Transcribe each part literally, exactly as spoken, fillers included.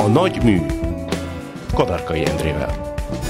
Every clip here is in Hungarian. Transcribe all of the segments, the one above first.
A nagy mű Kadarkai Endrével.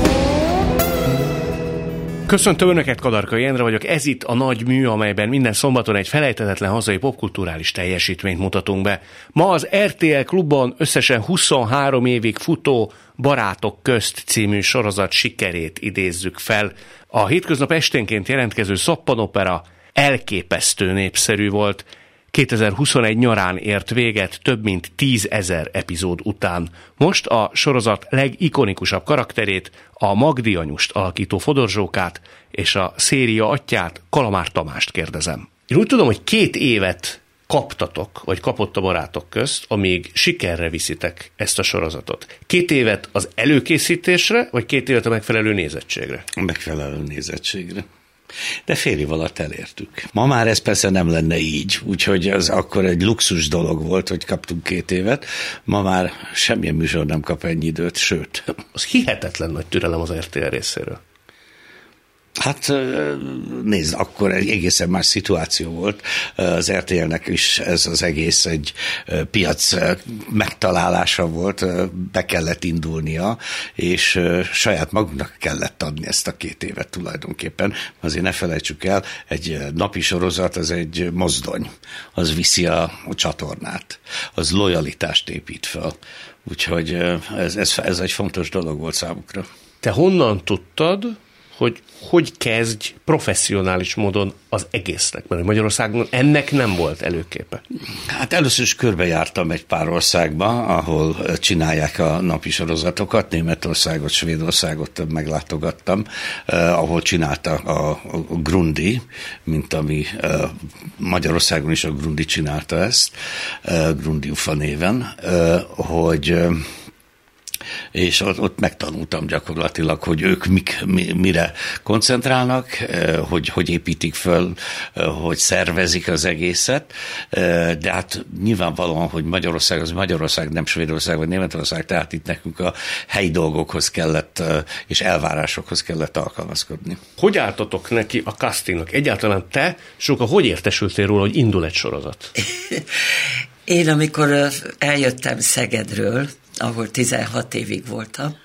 Köszöntöm Önöket, Kadarkai Endre vagyok, ez itt a nagy mű, amelyben minden szombaton egy felejthetetlen hazai popkulturális teljesítményt mutatunk be. Ma az er té el Klubban összesen huszonhárom évig futó Barátok közt című sorozat sikerét idézzük fel. A hétköznap esténként jelentkező szappanopera elképesztő népszerű volt. kétezer-huszonegy nyarán ért véget több mint tízezer epizód után. Most a sorozat legikonikusabb karakterét, a Magdi anyust alakító Fodor Zsókát és a széria atyját, Kalamár Tamást kérdezem. Én úgy tudom, hogy két évet kaptatok, vagy kapott a Barátok közt, amíg sikerre viszitek ezt a sorozatot. Két évet az előkészítésre, vagy két évet a megfelelő nézettségre? A megfelelő nézettségre. De fél év alatt elértük. Ma már ez persze nem lenne így, úgyhogy az akkor egy luxus dolog volt, hogy kaptunk két évet. Ma már semmilyen műsor nem kap ennyi időt, sőt. Az hihetetlen nagy türelem az er té el részéről. Hát nézd, akkor egy egészen más szituáció volt. Az er té el-nek is ez az egész egy piac megtalálása volt, be kellett indulnia, és saját magunknak kellett adni ezt a két évet tulajdonképpen. Azért ne felejtsük el, egy napi sorozat, az egy mozdony, az viszi a, a csatornát, az lojalitást épít fel. Úgyhogy ez, ez, ez egy fontos dolog volt számukra. Te honnan tudtad, hogy hogy kezdj professzionális módon az egésznek, mert Magyarországon ennek nem volt előképe? Hát először is körbejártam egy pár országba, ahol csinálják a napi sorozatokat, Németországot, Svédországot meglátogattam, eh, ahol csinálta a, a Grundi, mint ami eh, Magyarországon is a Grundi csinálta ezt, eh, Grundi Ufa néven, eh, hogy eh, és ott megtanultam gyakorlatilag, hogy ők mik, mi, mire koncentrálnak, hogy, hogy építik föl, hogy szervezik az egészet, de hát nyilvánvalóan, hogy Magyarország az Magyarország, nem Svédország vagy Németország, tehát itt nekünk a helyi dolgokhoz kellett, és elvárásokhoz kellett alkalmazkodni. Hogy álltatok neki a castingnak? Egyáltalán te, Zsóka, hogy értesültél róla, hogy indul egy sorozat? Én, amikor eljöttem Szegedről, ahol tizenhat évig voltam,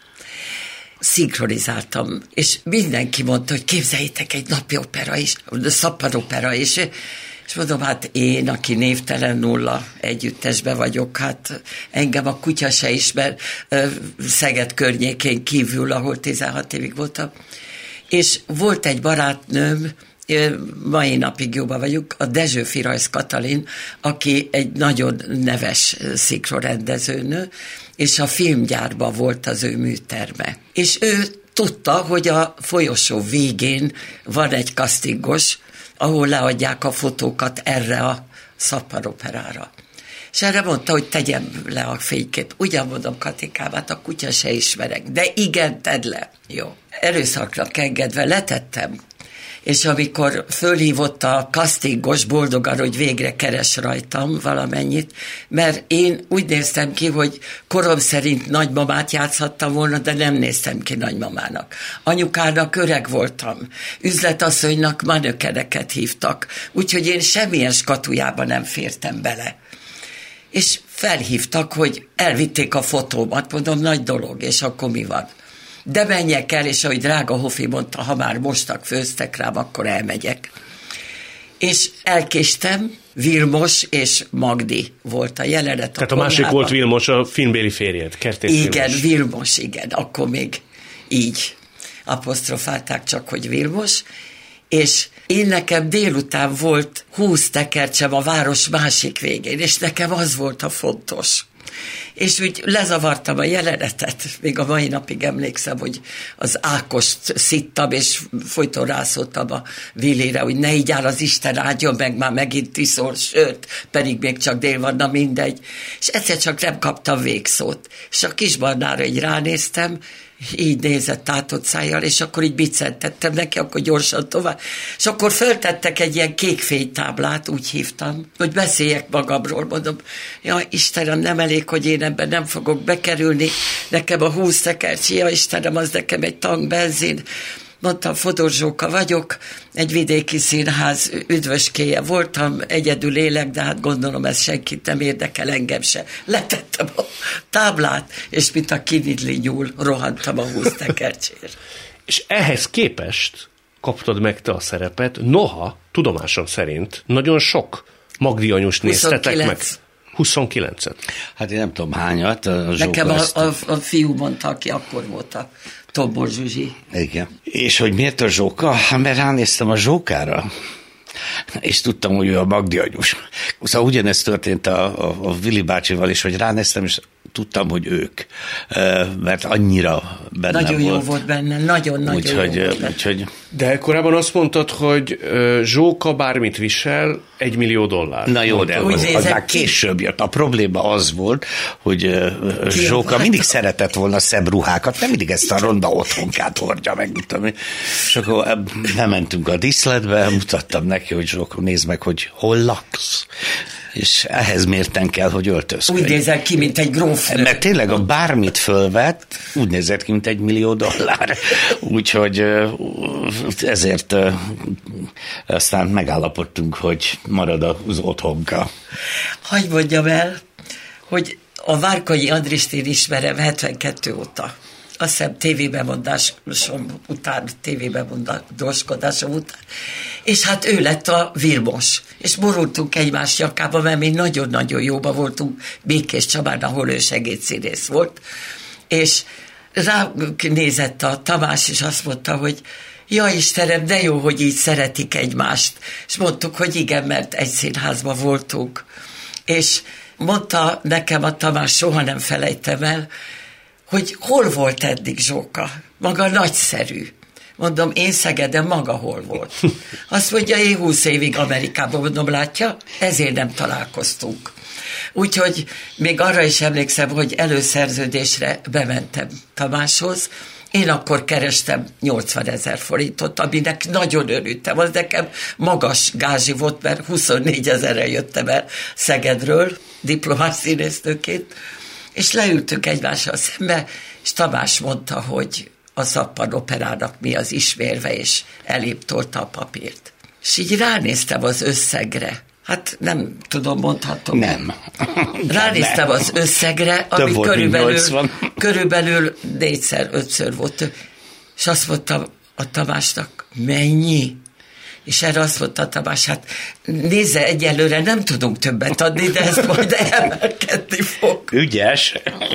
szinkronizáltam, és mindenki mondta, hogy képzeljétek, egy napi opera is, szappanopera is, és mondom, hát én, aki névtelen nulla együttesben vagyok, hát engem a kutya se ismer Szeged környékén kívül, ahol tizenhat évig voltam. És volt egy barátnőm, mai napig jóban vagyunk, a Dezsőfi Rajz Katalin, aki egy nagyon neves szinkronrendezőnő, és a filmgyárban volt az ő műterme. És ő tudta, hogy a folyosó végén van egy castingos, ahol leadják a fotókat erre a szappanoperára. És erre mondta, hogy tegyem le a fénykép. Ugyan mondom, Katikám, hát a kutya se ismerek, de igen, tedd le. Jó. Erőszaknak engedve letettem. És amikor fölhívott a castingos boldogan, hogy végre keres rajtam valamennyit, mert én úgy néztem ki, hogy korom szerint nagymamát játszhattam volna, de nem néztem ki nagymamának. Anyukának öreg voltam, üzletasszonynak manökeneket hívtak, úgyhogy én semmilyen skatujába nem fértem bele. És felhívtak, hogy elvitték a fotómat, mondom, nagy dolog, és akkor mi van? De menjek el, és ahogy drága Hofi mondta, ha már mostak, főztek rám, akkor elmegyek. És elkéstem, Vilmos és Magdi volt a jelenet. Tehát a, a másik volt Vilmos, a filmbéli férjed, Kertész Igen, Vilmos. Vilmos, igen, akkor még így apostrofálták csak, hogy Vilmos, és én nekem délután volt húsz tekercsem a város másik végén, és nekem az volt a fontos. És úgy lezavartam a jelenetet, még a mai napig emlékszem, hogy az Ákost szittam, és folyton rászóltam a Villére, hogy ne így áll az Isten áldjon meg, már megint iszol sört, pedig még csak dél van, na mindegy. És egyszer csak nem kaptam végszót. És a Kisbarnára így ránéztem, így nézett tátott szájjal, és akkor így biccentettem neki, akkor gyorsan tovább. És akkor föltettek egy ilyen kékfénytáblát, úgy hívtam, hogy beszéljek magamról, mondom, ja Istenem, nem elég, hogy én ebben nem fogok bekerülni, nekem a húsz tekercsi, ja Istenem, az nekem egy tank benzin, mondtam, Fodor Zsóka vagyok, egy vidéki színház üdvöskéje voltam, egyedül élek, de hát gondolom ez senkit nem érdekel, engem se. Letettem a táblát, és mint a kividli nyúl, rohantam a húsz tekercsért. És ehhez képest kaptad meg te a szerepet, noha, tudomásom szerint, nagyon sok Magdi anyust néztetek meg. huszonkilencet. Hát én nem tudom hányat. A Nekem a, a, a fiú mondta, aki akkor volt a Tombor Zsuzsi. Igen. És hogy miért a Zsóka? Hát mert ránéztem a Zsókára, és tudtam, hogy ő a Magdi anyus. Szóval ugyanezt történt a, a, a Vili bácsival is, hogy ránéztem, és tudtam, hogy ők, mert annyira benne nagyon volt. Nagyon jó volt benne, nagyon-nagyon úgyhogy, jó volt úgyhogy... De korábban azt mondtad, hogy Zsóka bármit visel, egy millió dollár. Na jó, de az, az már később jött. A probléma az volt, hogy Zsóka mindig szeretett volna szebb ruhákat, nem mindig ezt a ronda otthonkát hordja meg, tudom én. És akkor bementünk a díszletbe, mutattam neki, hogy Zsóka, nézd meg, hogy hol laksz. És ehhez mérten kell, hogy öltözködj. Úgy nézett ki, mint egy grófnő. Mert tényleg a bármit fölvett, úgy nézett ki, mint egy millió dollár. Úgyhogy ezért aztán megállapodtunk, hogy marad az otthonka. Hagy mondjam el, hogy a Várkonyi Andrist én ismerem hetvenkettő óta. Azt hiszem tévébemondásom után, tévébemondáskodásom után. És hát ő lett a Vilmos. És borultunk egymás nyakába, mert mi nagyon-nagyon jóba voltunk Békés Csabán, ahol ő segédszínész volt. És rá nézett a Tamás, és azt mondta, hogy ja Istenem, de jó, hogy így szeretik egymást. És mondtuk, hogy igen, mert egy színházban voltunk. És mondta nekem a Tamás, soha nem felejtem el, hogy hol volt eddig Zsóka? Maga nagyszerű. Mondom, én Szegeden, maga hol volt? Azt mondja, én húsz évig Amerikában, mondom, látja, ezért nem találkoztunk. Úgyhogy még arra is emlékszem, hogy előszerződésre bementem Tamáshoz. Én akkor kerestem nyolcvanezer forintot, aminek nagyon örültem. Az nekem magas gázsi volt, mert huszonnégyezerre jöttem el Szegedről, diplomás színésznőként, és leültünk egymással szembe, és Tamás mondta, hogy a Szappan Operának mi az ismérve, és elém tolta a papírt. És így ránéztem az összegre. Hát nem tudom, mondhatom. Nem. Ránéztem nem. az összegre, ami volt, körülbelül, körülbelül négyszer, ötször volt. És azt mondtam a Tamásnak, mennyi? És erre azt mondta Tamás, hát nézze, egyelőre nem tudunk többet adni, de ez majd emelkedni fog. Ügyes.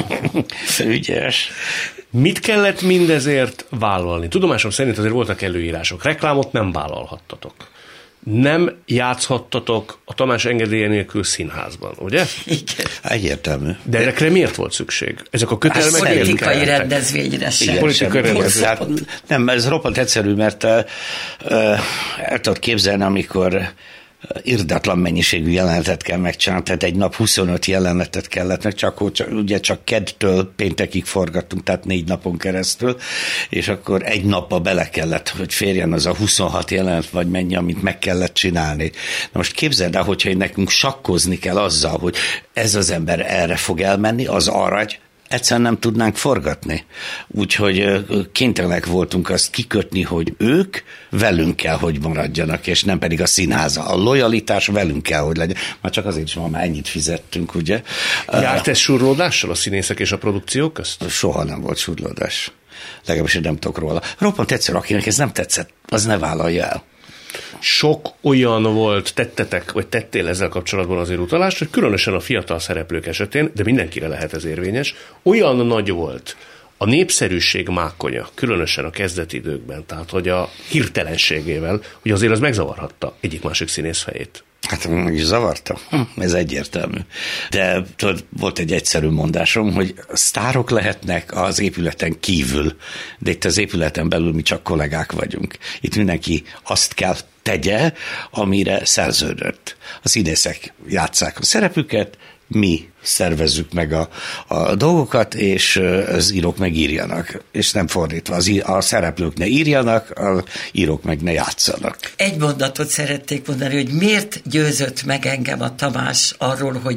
Ügyes. Mit kellett mindezért vállalni? Tudomásom szerint azért voltak előírások. Reklámot nem vállalhattatok. Nem játszhattatok a Tamás engedélye nélkül színházban, ugye? Igen. Egyértelmű. De ezekre miért volt szükség? Ezek a kötelmek... Politikai rendezvényre sem. Politikai rendezvényre. Nem, ez roppant egyszerű, mert uh, uh, el tudod képzelni, amikor irdatlan mennyiségű jelenetet kell megcsinálni, tehát egy nap huszonöt jelenetet kellett, meg csak, csak, ugye csak kedtől péntekig forgattunk, tehát négy napon keresztül, és akkor egy napba bele kellett, hogy férjen az a huszonhat jelenet, vagy mennyi, amit meg kellett csinálni. Na most képzeld el, hogyha nekünk sakkozni kell azzal, hogy ez az ember erre fog elmenni, az arra, egyszerűen nem tudnánk forgatni. Úgyhogy kénytelenek voltunk azt kikötni, hogy ők velünk kell, hogy maradjanak, és nem pedig a színháza. A lojalitás velünk kell, hogy legyen. Már csak azért is van, már ennyit fizettünk, ugye? Járt ez surlódással a színészek és a produkciók közt? Soha nem volt surlódás. Legalábbis én nem tudok róla. Roppant egyszer, akinek ez nem tetszett, az ne vállalja el. Sok olyan volt, tettetek, vagy tettél ezzel kapcsolatban azért utalást, hogy különösen a fiatal szereplők esetén, de mindenkire lehet ez érvényes, olyan nagy volt a népszerűség mákonya, különösen a kezdeti időkben, tehát hogy a hirtelenségével, hogy azért az megzavarhatta egyik-másik színész fejét. Hát meg is zavarta. Hm, ez egyértelmű. De tudod, volt egy egyszerű mondásom, hogy sztárok lehetnek az épületen kívül, de itt az épületen belül mi csak kollégák vagyunk. Itt mindenki azt kell tegye, amire szerződött. A színészek játsszák a szerepüket, mi szervezzük meg a, a dolgokat, és az írók meg írjanak. És nem fordítva, az, a szereplők ne írjanak, a írók meg ne játszanak. Egy mondatot szerették mondani, hogy miért győzött meg engem a Tamás arról, hogy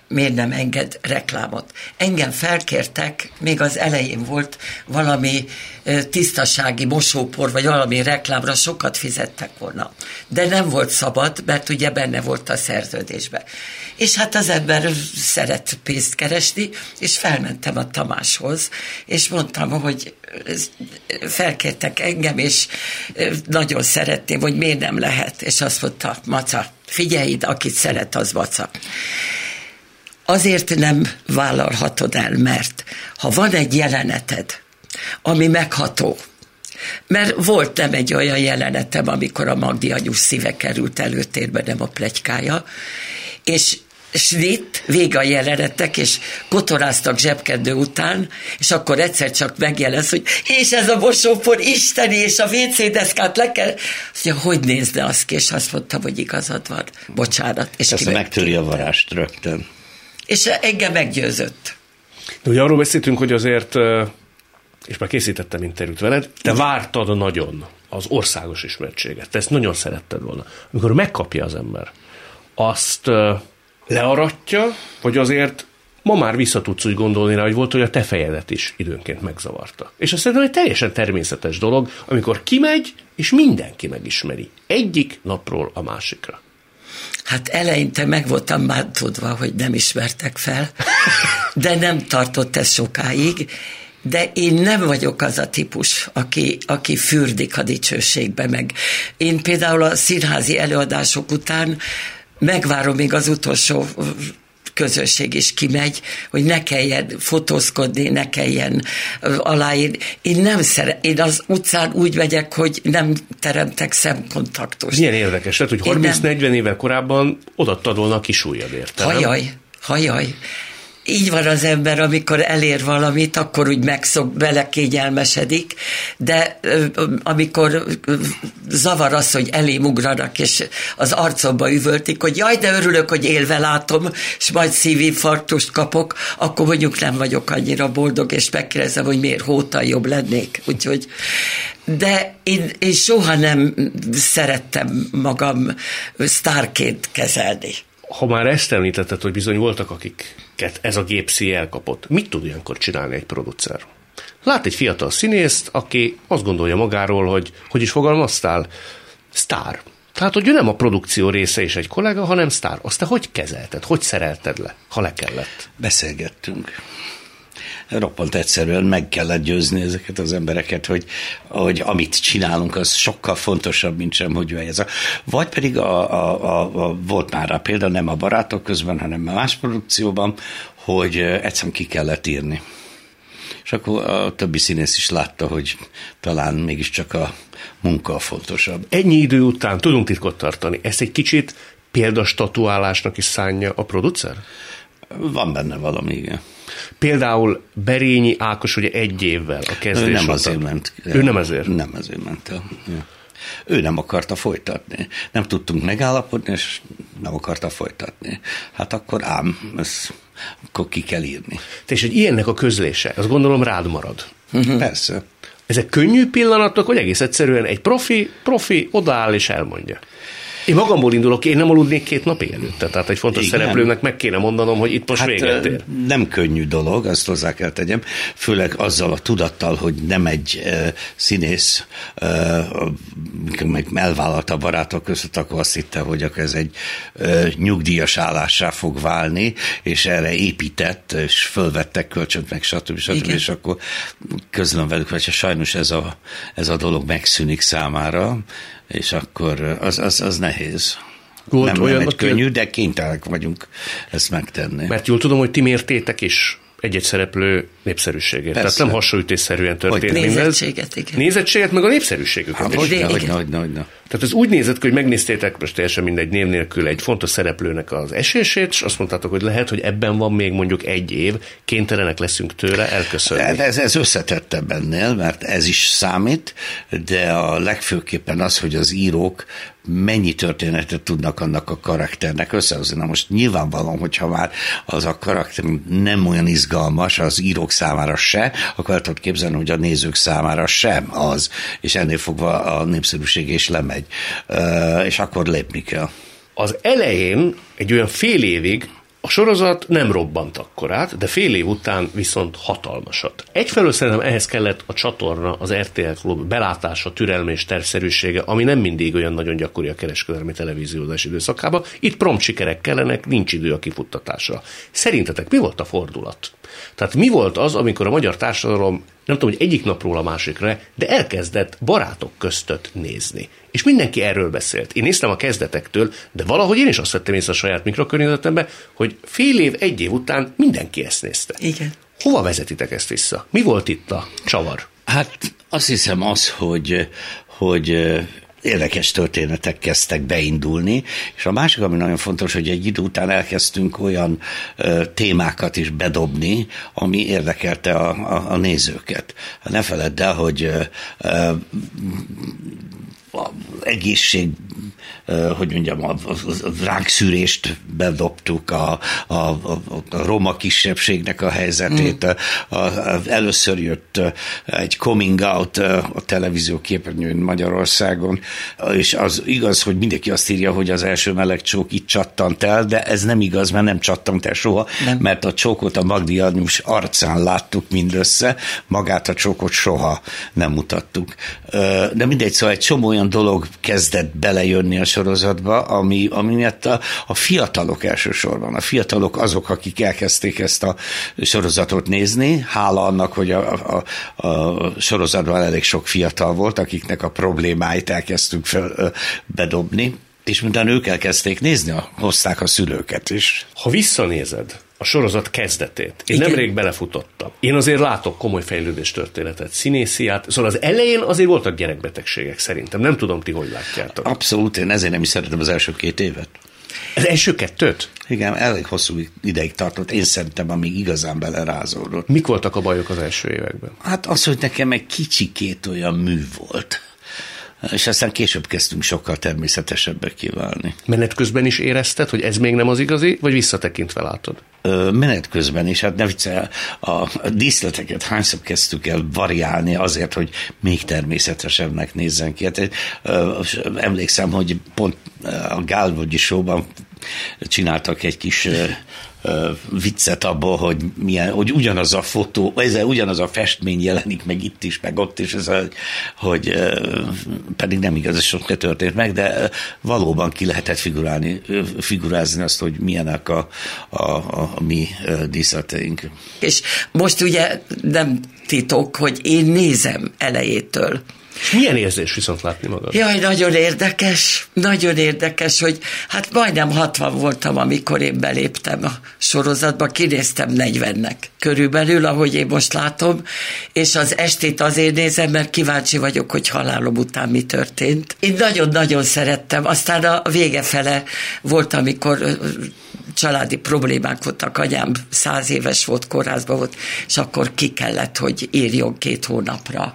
miért nem enged reklámot. Engem felkértek, még az elején volt valami tisztasági mosópor, vagy valami reklámra, sokat fizettek volna. De nem volt szabad, mert ugye benne volt a szerződésben. És hát az ember szeret pénzt keresni, és felmentem a Tamáshoz, és mondtam, hogy felkértek engem, és nagyon szeretném, hogy miért nem lehet. És azt mondta, Maca, figyelj, akit szeret, az Maca. Azért nem vállalhatod el, mert ha van egy jeleneted, ami megható, mert volt nem egy olyan jelenetem, amikor a Magdi anyu szíve került előtérbe, nem a pletykája, és snitt, vége a jelenetek, és kotoráztak zsebkendő után, és akkor egyszer csak megjelensz, hogy és ez a mosópor isteni, és a vé cé deszkát le kell. Azt mondja, hogy nézne azt ki, és azt mondtam, hogy igazad van. Bocsánat. És ezt megtöri a varást rögtön. És engem meggyőzött. De ugye arról beszéltünk, hogy azért, és már készítettem interjút veled, te vártad nagyon az országos ismertséget. Te ezt nagyon szeretted volna. Amikor megkapja az ember, azt learatja, vagy azért ma már vissza tudsz úgy gondolni rá, hogy volt, hogy a te fejedet is időnként megzavarta. És azt szerintem egy teljesen természetes dolog, amikor kimegy, és mindenki megismeri. Egyik napról a másikra. Hát eleinte meg voltam bántódva, hogy nem ismertek fel, de nem tartott ez sokáig, de én nem vagyok az a típus, aki, aki fürdik a dicsőségbe meg. Én például a színházi előadások után megvárom, még az utolsó közösség is kimegy, hogy ne kelljen fotózkodni, ne kelljen aláírni. Én nem szeret, én az utcán úgy megyek, hogy nem teremtek szemkontaktust. Milyen érdekes, tehát, hogy harminc-negyven évvel korábban odaadtad volna a kis ujjadért. Hajaj, hajaj. Így van az ember, amikor elér valamit, akkor úgy megszok, belekényelmesedik, de amikor zavar az, hogy elém ugranak, és az arcomba üvöltik, hogy jaj, de örülök, hogy élve látom, és majd szívinfarktust kapok, akkor mondjuk nem vagyok annyira boldog, és megkérdezem, hogy miért hóta jobb lennék. Úgyhogy, de én, én soha nem szerettem magam sztárként kezelni. Ha már ezt említetted, hogy bizony voltak, akiket ez a gép szíj elkapott, mit tud ilyenkor csinálni egy producer? Lát egy fiatal színészt, aki azt gondolja magáról, hogy, hogy is fogalmaztál? Sztár. Tehát, hogy ő nem a produkció része és egy kollega, hanem sztár. Azt te hogy kezelted, hogy szerelted le, ha le kellett? Beszélgettünk. Roppant egyszerűen meg kellett győzni ezeket az embereket, hogy, hogy amit csinálunk, az sokkal fontosabb, mint sem, hogy ez a... Vagy pedig a, a, a, a, volt már rá példa, nem a Barátok közben, hanem más produkcióban, hogy egyszerűen ki kellett írni. És akkor a többi színész is látta, hogy talán mégiscsak a munka a fontosabb. Ennyi idő után tudunk titkot tartani. Ezt egy kicsit példastatuálásnak is szánja a producer? Van benne valami, igen. Például Berényi Ákos ugye egy évvel a kezdés ő nem után. azért ment. Ő nem azért? Nem azért ment el. Ja. Ő nem akarta folytatni. Nem tudtunk megállapodni, és nem akarta folytatni. Hát akkor ám, ezt, akkor ki kell írni. Te és egy ilyennek a közlése, azt gondolom rád marad. Uh-huh. Persze. Ezek könnyű pillanatok, vagy egész egyszerűen egy profi, profi odaáll és elmondja? Én magamból indulok, én nem aludnék két napig előtte, tehát egy fontos igen. szereplőnek meg kéne mondanom, hogy itt most hát véget ér. Nem könnyű dolog, azt hozzá kell tegyem, főleg azzal a tudattal, hogy nem egy uh, színész, uh, meg elvállalta a Barátok között, akkor azt hitte, hogy akkor ez egy uh, nyugdíjas állássá fog válni, és erre épített, és fölvettek kölcsönt, meg stb. stb. És akkor közlöm velük, hogy sajnos ez a, ez a dolog megszűnik számára, és akkor az, az, az nehéz. Volt nem, olyan, nem egy könnyű, de kénytelenek vagyunk ezt megtenni. Mert jól tudom, hogy ti mértétek is egy-egy szereplő népszerűségét. Persze. Tehát nem hasonlítésszerűen történt mindez. Nézettséget, igen. Nézettséget, meg a népszerűségüket hát, is. Hogy, hogy, hogy, hogy, Tehát ez úgy nézett, hogy megnéztétek, most teljesen mindegy név nélkül egy fontos szereplőnek az esését, és azt mondtátok, hogy lehet, hogy ebben van még mondjuk egy év, kénytelenek leszünk tőle elköszönni. De ez, ez összetettebb ennél, mert ez is számít, de a legfőképpen az, hogy az írók mennyi történetet tudnak annak a karakternek összehozni. Na most nyilvánvalóan, hogyha már az a karakter nem olyan izgalmas az írók számára se, akkor el tudod képzelni, hogy a nézők számára sem az, és ennél fogva a népszerűség is lemegy. És akkor lépni kell. Az elején egy olyan fél évig A sorozat nem robbant akkorát, de fél év után viszont hatalmasat. Egyfelől szerintem ehhez kellett a csatorna, az er té el Klub belátása, türelme és tervszerűsége, ami nem mindig olyan nagyon gyakori a kereskedelmi televíziózás időszakában. Itt prompt sikerek kellenek, nincs idő a kifuttatásra. Szerintetek mi volt a fordulat? Tehát mi volt az, amikor a magyar társadalom, nem tudom, hogy egyik napról a másikra, de elkezdett barátok között nézni. És mindenki erről beszélt. Én néztem a kezdetektől, de valahogy én is azt vettem észre a saját mikrokörnyezetemben, hogy fél év, egy év után mindenki ezt nézte. Igen. Hova vezetitek ezt vissza? Mi volt itt a csavar? Hát azt hiszem az, hogy, hogy érdekes történetek kezdtek beindulni, és a másik, ami nagyon fontos, hogy egy idő után elkezdtünk olyan ö, témákat is bedobni, ami érdekelte a, a, a nézőket. Ne feledd el, hogy ö, ö, egészség, hogy mondjam, a, a, a rákszűrést bedobtuk, a, a, a, a roma kisebbségnek a helyzetét. Mm. A, a, először jött egy coming out a televízió képernyőn Magyarországon, és az igaz, hogy mindenki azt írja, hogy az első meleg csók itt csattant el, de ez nem igaz, mert nem csattant el soha, nem. Mert a csókot a Magdi Annus arcán láttuk mindössze, magát a csókot soha nem mutattuk. De mindegy, szóval egy csomó olyan dolog kezdett belejönni a sorozatba, ami, ami miatt a, a fiatalok elsősorban, a fiatalok azok, akik elkezdték ezt a sorozatot nézni, hála annak, hogy a, a, a sorozatban elég sok fiatal volt, akiknek a problémáit elkezdtük fel, bedobni, és minden ők elkezdték nézni, hozták a szülőket is. Ha visszanézed a sorozat kezdetét, én Igen. nemrég belefutottam. Én azért látok komoly fejlődés történetet, színésziát, szóval az elején azért voltak gyerekbetegségek szerintem. Nem tudom, ti hogy látjátok. Abszolút, én ezért nem is szeretem az első két évet. Az első kettőt? Igen, elég hosszú ideig tartott. Én szerintem, amíg igazán belerázódott. Mik voltak a bajok az első években? Hát az, hogy nekem egy kicsikét olyan mű volt. És aztán később kezdtünk sokkal természetesebbek kiválni. Menet közben is érezted, hogy ez még nem az igazi, vagy visszatekintve látod? Ö, menet közben is, hát ne viccelj, a, a díszleteket hányszor kezdtük el variálni azért, hogy még természetesebbnek nézzen ki. Hát, ö, emlékszem, hogy pont a Gálvölgyi Showban csináltak egy kis ö, ö, viccet abból, hogy, milyen, hogy ugyanaz a fotó, ez ugyanaz a festmény jelenik meg itt is, meg ott is, ez a, hogy ö, pedig nem igaz, ez sokkal történt meg, de valóban ki lehetett figurálni, figurázni azt, hogy milyenek a, a, a, a mi díszleteink. És most ugye nem titok, hogy én nézem elejétől. És milyen érzés viszont látni magad? Jaj, nagyon érdekes, nagyon érdekes, hogy hát majdnem hatvan voltam, amikor én beléptem a sorozatba, kinéztem negyvennek körülbelül, ahogy én most látom, és az estét azért nézem, mert kíváncsi vagyok, hogy halálom után mi történt. Én nagyon-nagyon szerettem, aztán a vége fele volt, amikor családi problémák voltak, anyám száz éves volt, kórházban volt, és akkor ki kellett, hogy írjon két hónapra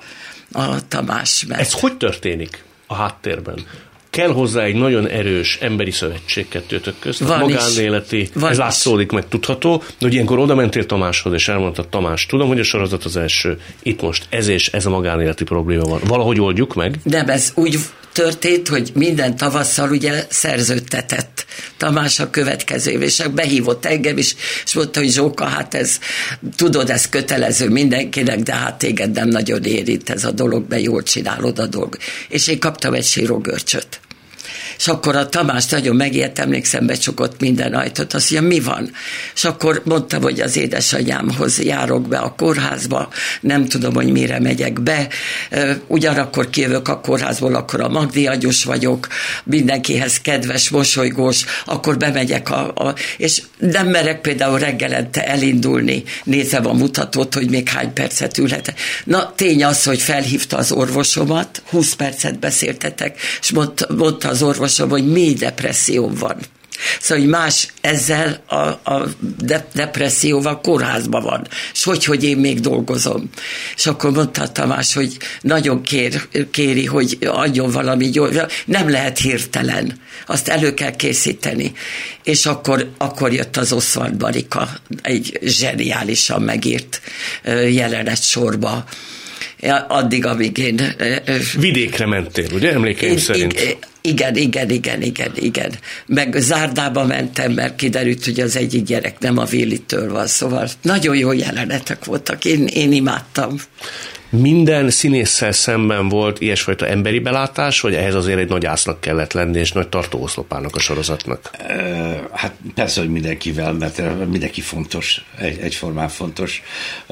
a Tamás. Mert... Ez hogy történik a háttérben? Kell hozzá egy nagyon erős emberi szövetség kettőtök közt, magánéleti, ez látszódik, meg tudható, de hogy ilyenkor oda mentél Tamáshoz, és elmondtad, Tamás, tudom, hogy a sorozat az első, itt most ez és ez a magánéleti probléma van. Valahogy oldjuk meg? Nem, ez úgy történt, hogy minden tavasszal ugye szerződtetett Tamás a következő év, és behívott engem is, és mondta, hogy Zsóka, hát ez, tudod, ez kötelező mindenkinek, de hát téged nem nagyon érint ez a dolog, mert jól csinálod a dolg. És én kaptam egy sírógörcsöt. És akkor a Tamás nagyon megijedt, emlékszem, becsukott minden ajtót, azt mondja, mi van? És akkor mondtam, hogy az édesanyámhoz járok be a kórházba, nem tudom, hogy mire megyek be, ugyanakkor kijövök a kórházból, akkor a Magdi Anyus vagyok, mindenkihez kedves, mosolygós, akkor bemegyek, a, a, és nem merek például reggelente elindulni, nézem a mutatót, hogy még hány percet ülhetek. Na, tény az, hogy felhívta az orvosomat, húsz percet beszéltetek, és mondta, mondta az orvos, hogy mély depresszió van. Szóval, hogy más ezzel a, a de, depresszióval kórházban van. És hogy, hogy én még dolgozom. És akkor mondta Tamás, hogy nagyon kér, kéri, hogy adjon valami gyors. Nem lehet hirtelen. Azt elő kell készíteni. És akkor, akkor jött az Oswald Marika, egy zseniálisan megírt jelenet sorba. Addig, amíg én... Vidékre mentél, ugye? Emlékeim én, szerint. Én, Igen, igen, igen, igen, igen. Meg zárdába mentem, mert kiderült, hogy az egyik gyerek nem a Villitől van, szóval nagyon jó jelenetek voltak, én, én imádtam. Minden színésszel szemben volt ilyesfajta emberi belátás, vagy ehhez azért egy nagy ásznak kellett lenni, és nagy tartóoszlopának a sorozatnak? Hát persze, hogy mindenkivel, mert mindenki fontos, egy, egyformán fontos.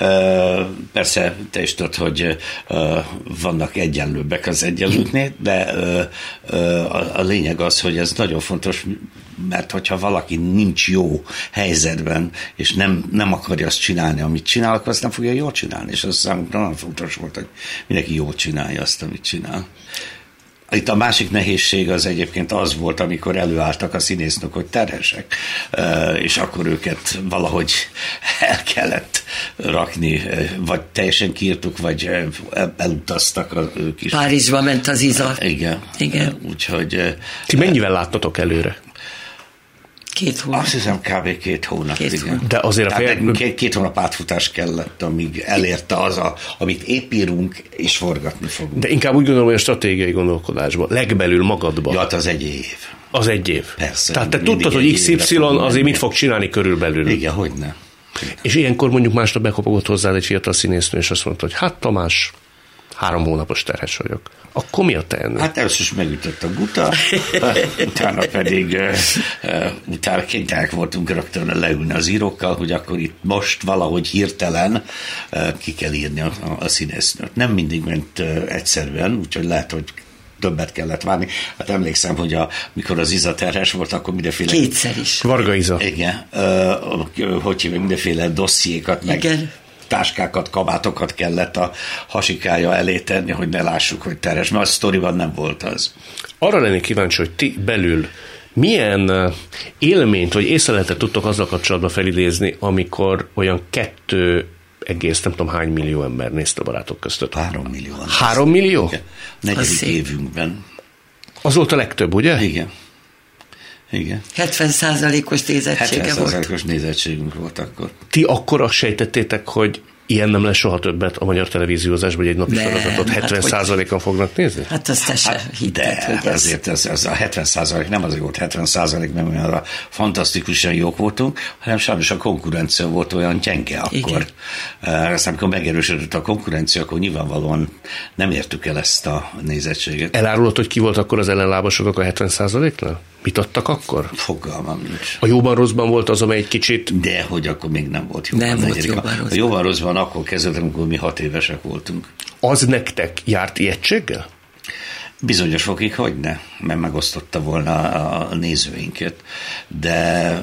Persze te is tudod, hogy vannak egyenlőbbek az egyenlőknél, de a lényeg az, hogy ez nagyon fontos, mert hogyha valaki nincs jó helyzetben, és nem, nem akarja azt csinálni, amit csinál, akkor azt nem fogja jól csinálni, és az számunkra nagyon fontos volt, hogy mindenki jól csinálja azt, amit csinál. Itt a másik nehézség az egyébként az volt, amikor előálltak a színésznök, hogy terhesek, és akkor őket valahogy el kellett rakni, vagy teljesen kiírtuk, vagy elutaztak ők is. Párizsba ment az Iza. Igen. Igen. Úgyhogy... Ti mennyivel láttatok előre? Két hónap. Azt hiszem kb. két hónap. Két igen. hónap. De azért a fél... két, két hónap átfutás kellett, amíg elérte az, a, amit épírunk, és forgatni fogunk. De inkább úgy gondolom, hogy a stratégiai gondolkodásban, legbelül magadban. Ja, hát az egy év. Az egy év. Persze. Tehát te tudtad, hogy iksz ipszilon azért mit fog csinálni körülbelül. Igen, hogyne. És ilyenkor mondjuk másnap bekopogott hozzád egy fiatal színésznő, és azt mondta, hogy hát Tamás, három hónapos terhes vagyok. Akkor mi a teendő? Hát először is megütött a guta, utána pedig uh, utána kénytelenek voltunk rögtön leülni az írókkal, hogy akkor itt most valahogy hirtelen uh, ki kell írni a, a színésznőt. Nem mindig ment uh, egyszerűen, úgyhogy lehet, hogy többet kellett várni. Hát emlékszem, hogy a, mikor az Iza terhes volt, akkor mindenféle... Kétszer is. Varga Iza. Igen. Uh, hogy hívják, mindenféle dossziékat, meg igen. táskákat, kabátokat kellett a hasikája elé tenni, hogy ne lássuk, hogy terhes, mert a sztoriban nem volt az. Arra lennék kíváncsi, hogy ti belül milyen élményt vagy észleletet tudtok azzal kapcsolatban felidézni, amikor olyan kettő egész nem tudom hány millió ember nézte a Barátok között. Három millió. Három millió? Igen. Negyedik évünkben. Az volt a legtöbb, ugye? Igen. Igen. hetven százalékos nézettsége volt. hetven százalékos nézettségünk volt akkor. Ti akkor azt sejtettétek, hogy ilyen nem lesz soha többet a magyar televíziózásban, hogy egy napi sorozatot hetven százalékan hát, fognak nézni? Hát azt te se hát, hitted, de hogy ez... azért ez, ez a hetven százalék nem azért volt hetven százalék, mert olyanra fantasztikusan jók voltunk, hanem sajnos a konkurencia volt olyan gyenge akkor. Ezt amikor megerősödött a konkurencia, akkor nyilvánvalóan nem értük el ezt a nézettséget. Elárulod, hogy ki volt akkor az ellenlábasodok a hetven százaléknál? Mit adtak akkor? Fogalmam nincs. A jóban rosszban volt az, amely egy kicsit... De hogy akkor még nem volt jóban. Nem volt jóban rosszban. A jóban rosszban akkor kezdett, amikor mi hat évesek voltunk. Az nektek járt ijegységgel? Bizonyos fokig hogyne, mert megosztotta volna a nézőinket, de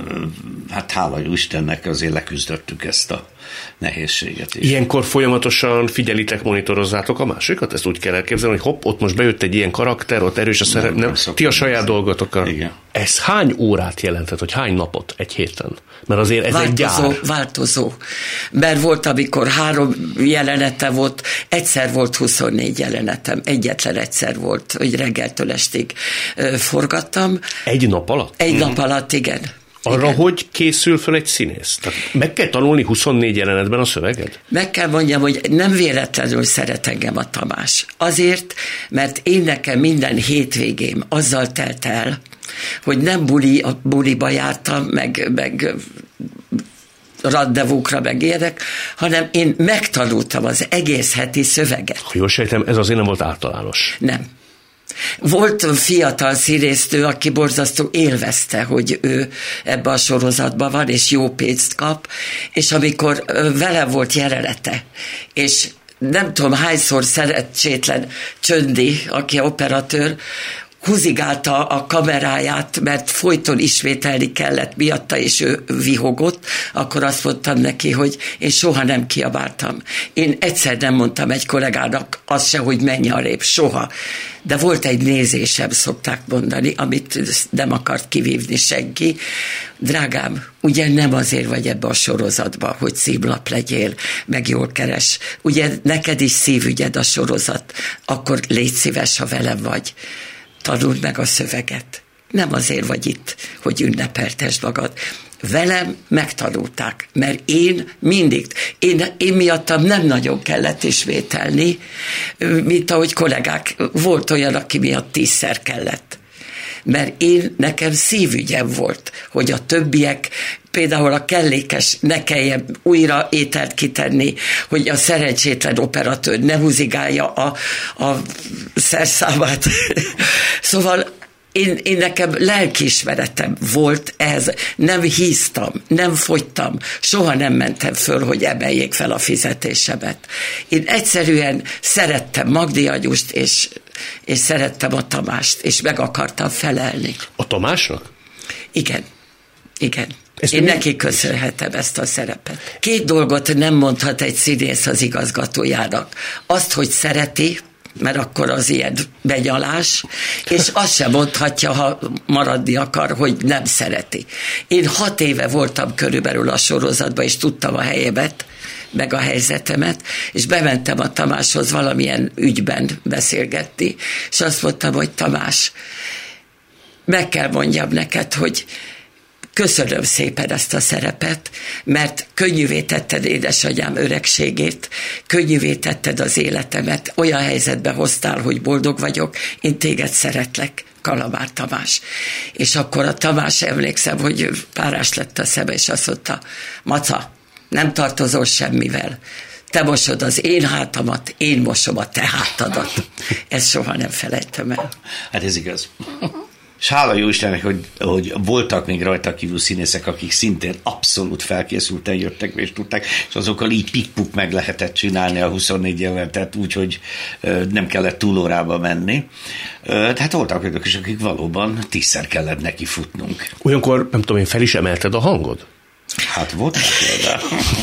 hát hála jó Istennek azért leküzdöttük ezt a nehézséget is. Ilyenkor folyamatosan figyelitek, monitorozzátok a másikat? Ezt úgy kell elképzelni, hogy hopp, ott most bejött egy ilyen karakter, ott erős a szerep, nem, nem ti a saját dolgotokkal. Igen. Ez hány órát jelentett, hogy hány napot egy héten? Mert azért ez változó, egy gyár. Változó. Mert volt, amikor három jelenete volt, egyszer volt huszonnégy jelenetem, egyetlen egyszer volt, hogy reggeltől estig forgattam. Egy nap alatt? Egy hmm. nap alatt, igen. Arra, igen. hogy készül fel egy színész? Tehát meg kell tanulni huszonnégy jelenetben a szöveget? Meg kell mondjam, hogy nem véletlenül szeret engem a Tamás. Azért, mert én nekem minden hétvégém azzal telt el, hogy nem buli, a buliba jártam, meg, meg randevúkra meg ilyenek, hanem én megtanultam az egész heti szöveget. Ha jól sejtem, ez azért nem volt általános. Nem. Volt fiatal színésznő, aki borzasztó élvezte, hogy ő ebbe a sorozatban van, és jó pénzt kap, és amikor vele volt jelenete, és nem tudom hányszor szerencsétlen Csöndi, aki operatőr, húzigálta a kameráját, mert folyton ismételni kellett miatta, és ő vihogott, akkor azt mondtam neki, hogy én soha nem kiabáltam. Én egyszer nem mondtam egy kollégának azt se, hogy menj arrébb, soha. De volt egy nézésem, szokták mondani, amit nem akart kivívni senki. Drágám, ugye nem azért vagy ebbe a sorozatba, hogy címlap legyél, meg jól keres. Ugye neked is szívügyed a sorozat, akkor légy szíves, ha velem vagy. Tanuld meg a szöveget. Nem azért vagy itt, hogy ünnepeltesd magad. Velem megtanulták, mert én mindig, én, én miattam nem nagyon kellett ismételni, mint ahogy kollégák, volt olyan, aki miatt tízszer kellett. mert én, nekem szívügyem volt, hogy a többiek, például a kellékes ne kelljen újra ételt kitenni, hogy a szerencsétlen operatőr ne húzigálja a, a szerszámát. Szóval Én, én nekem lelkiismeretem volt ez, nem híztam, nem fogytam, soha nem mentem föl, hogy emeljék fel a fizetésemet. Én egyszerűen szerettem Magdi Anyust, és, és szerettem a Tamást, és meg akartam felelni. A Tamásnak? Igen, igen. Ezt Én mi? neki köszönhetem ezt a szerepet. Két dolgot nem mondhat egy színész az igazgatójának. Azt, hogy szereti, mert akkor az ilyen benyalás, és azt sem mondhatja, ha maradni akar, hogy nem szereti. Én hat éve voltam körülbelül a sorozatban, és tudtam a helyemet, meg a helyzetemet, és bementem a Tamáshoz valamilyen ügyben beszélgetni, és azt mondtam, hogy Tamás, meg kell mondjam neked, hogy köszönöm szépen ezt a szerepet, mert könnyűvé tetted édesanyám öregségét, könnyűvé tetted az életemet, olyan helyzetbe hoztál, hogy boldog vagyok, én téged szeretlek, Kalamár Tamás. És akkor a Tamás, emlékszem, hogy párás lett a szeme, és azt mondta, Maca, nem tartozol semmivel. Te mosod az én hátamat, én mosom a te hátadat. Ezt soha nem felejtem el. Hát ez igaz. És hála jó Istennek, hogy, hogy voltak még rajta kívül színészek, akik szintén abszolút felkészülten jöttek és tudták, és azokkal így pikpuk meg lehetett csinálni a huszonnégy évvel, tehát úgy, hogy nem kellett túlórába menni. Tehát voltak olyanok is, akik valóban tízszer kellett neki futnunk. Olyankor, nem tudom én, fel is emelted a hangod? Hát voltak például.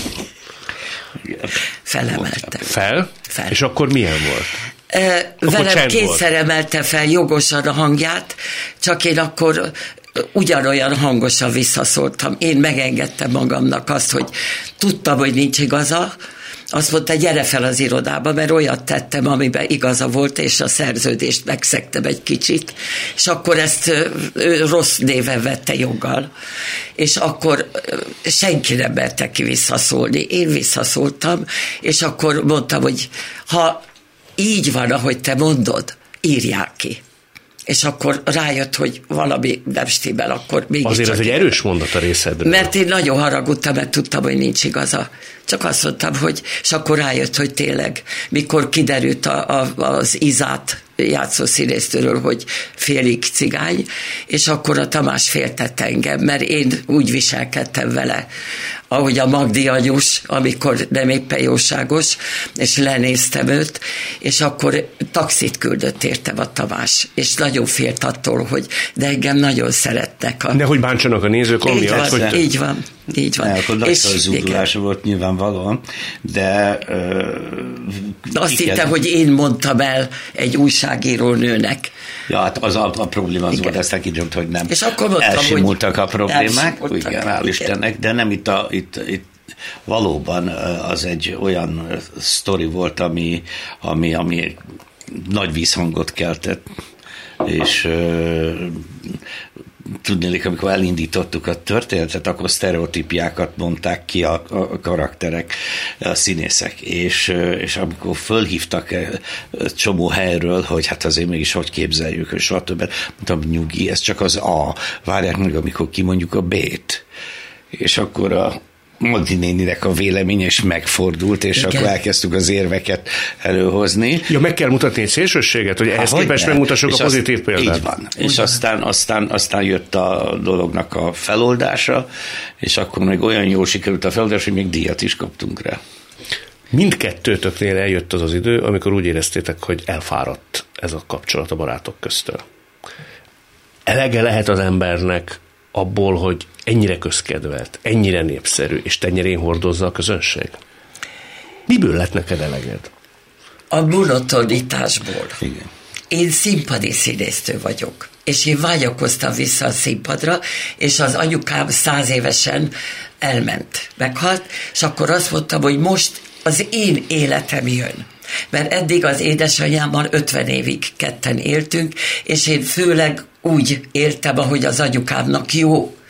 Felemeltem. Fel? Fel. És akkor milyen volt? E, velem kétszer volt. Emelte fel jogosan a hangját, csak én akkor ugyanolyan hangosan visszaszóltam. Én megengedtem magamnak azt, hogy tudtam, hogy nincs igaza. Azt mondta, gyere fel az irodába, mert olyat tettem, amiben igaza volt, és a szerződést megszegtem egy kicsit, és akkor ezt ő rossz néven vette joggal. És akkor senki nem merte ki visszaszólni. Én visszaszóltam, és akkor mondtam, hogy ha így van, ahogy te mondod, írják ki. És akkor rájött, hogy valami nem stimmel, akkor mégis. Azért ez egy erős mondat a részedről. Mert én nagyon haragudtam, mert tudtam, hogy nincs igaza. Csak azt mondtam, hogy, és akkor rájött, hogy tényleg, mikor kiderült a, a, az Izát játszó színésztől, hogy félig cigány, és akkor a Tamás féltett engem, mert én úgy viselkedtem vele, ahogy a Magdi Anyus, amikor nem éppen jóságos, és lenéztem őt, és akkor taxit küldött értem a Tamás, és nagyon félt attól, hogy de engem nagyon szeretnek. A... De hogy bántsanak a nézők, amiatt, van, hogy... Így van, így van. Ne, akkor nagy zúdulása volt nyilvánvalóan, de... Uh, azt hittem, hogy én mondtam el egy újságíró nőnek. Ja, hát az a, a probléma az igen. volt, aztán kiderült, hogy nem. És akkor mondtam, elsimultak a problémák, elsimultak, igen, hál' Istennek, de nem itt, a, itt, itt valóban az egy olyan sztori volt, ami, ami, ami nagy vízhangot keltett, és tudnélik, amikor elindítottuk a történetet, akkor sztereotípiákat mondták ki a, a karakterek, a színészek, és, és amikor fölhívtak csomó helyről, hogy hát azért mégis hogy képzeljük, és soha többet, mondtam, nyugi, ez csak az A, várják meg, amikor kimondjuk a B-t, és akkor a Magdi néninek a véleménye is megfordult, és igen. akkor elkezdtük az érveket előhozni. Ja, meg kell mutatni egy szélsőséget, hogy ehhez képest megmutassuk a pozitív példát. Így van. És aztán, aztán, aztán jött a dolognak a feloldása, és akkor még olyan jól sikerült a feloldás, hogy még díjat is kaptunk rá. Mindkettőtöknél eljött az az idő, amikor úgy éreztétek, hogy elfáradt ez a kapcsolat a barátok köztől. Elege lehet az embernek abból, hogy ennyire közkedvelt, ennyire népszerű, és tenyerén hordozza a közönség? Miből lett neked eleged? A monotonitásból. Igen. Én színpadi színésztő vagyok, és én vágyakoztam vissza a színpadra, és az anyukám száz évesen elment, meghalt, és akkor azt mondtam, hogy most az én életem jön. Mert eddig az édesanyámmal ötven évig ketten éltünk, és én főleg úgy éltem, ahogy az anyukámnak jó.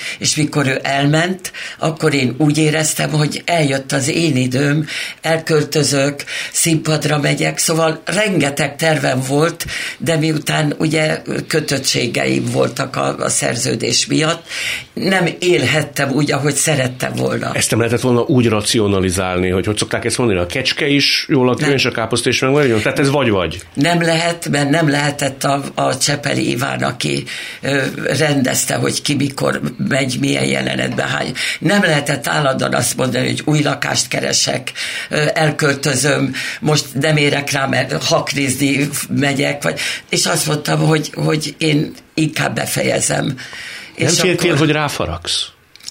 És mikor ő elment, akkor én úgy éreztem, hogy eljött az én időm, elköltözök, színpadra megyek, szóval rengeteg tervem volt, de miután ugye kötöttségeim voltak a, a szerződés miatt, nem élhettem úgy, ahogy szerettem volna. Ezt nem lehetett volna úgy racionalizálni, hogy hogy szokták ezt mondani, a kecske is jól lakjon, és a káposzta is megmaradjon? Tehát ez vagy-vagy? Nem lehet, mert nem lehetett a, a Csepeli Iván, aki ö, rendezte, hogy ki mikor megy, milyen jelenetben hány. Nem lehetett állandóan azt mondani, hogy új lakást keresek, ö, elköltözöm, most nem érek rá, mert haknizni megyek, vagy, és azt mondtam, hogy, hogy én inkább befejezem. Nem féltél, akkor... hogy ráfaragsz?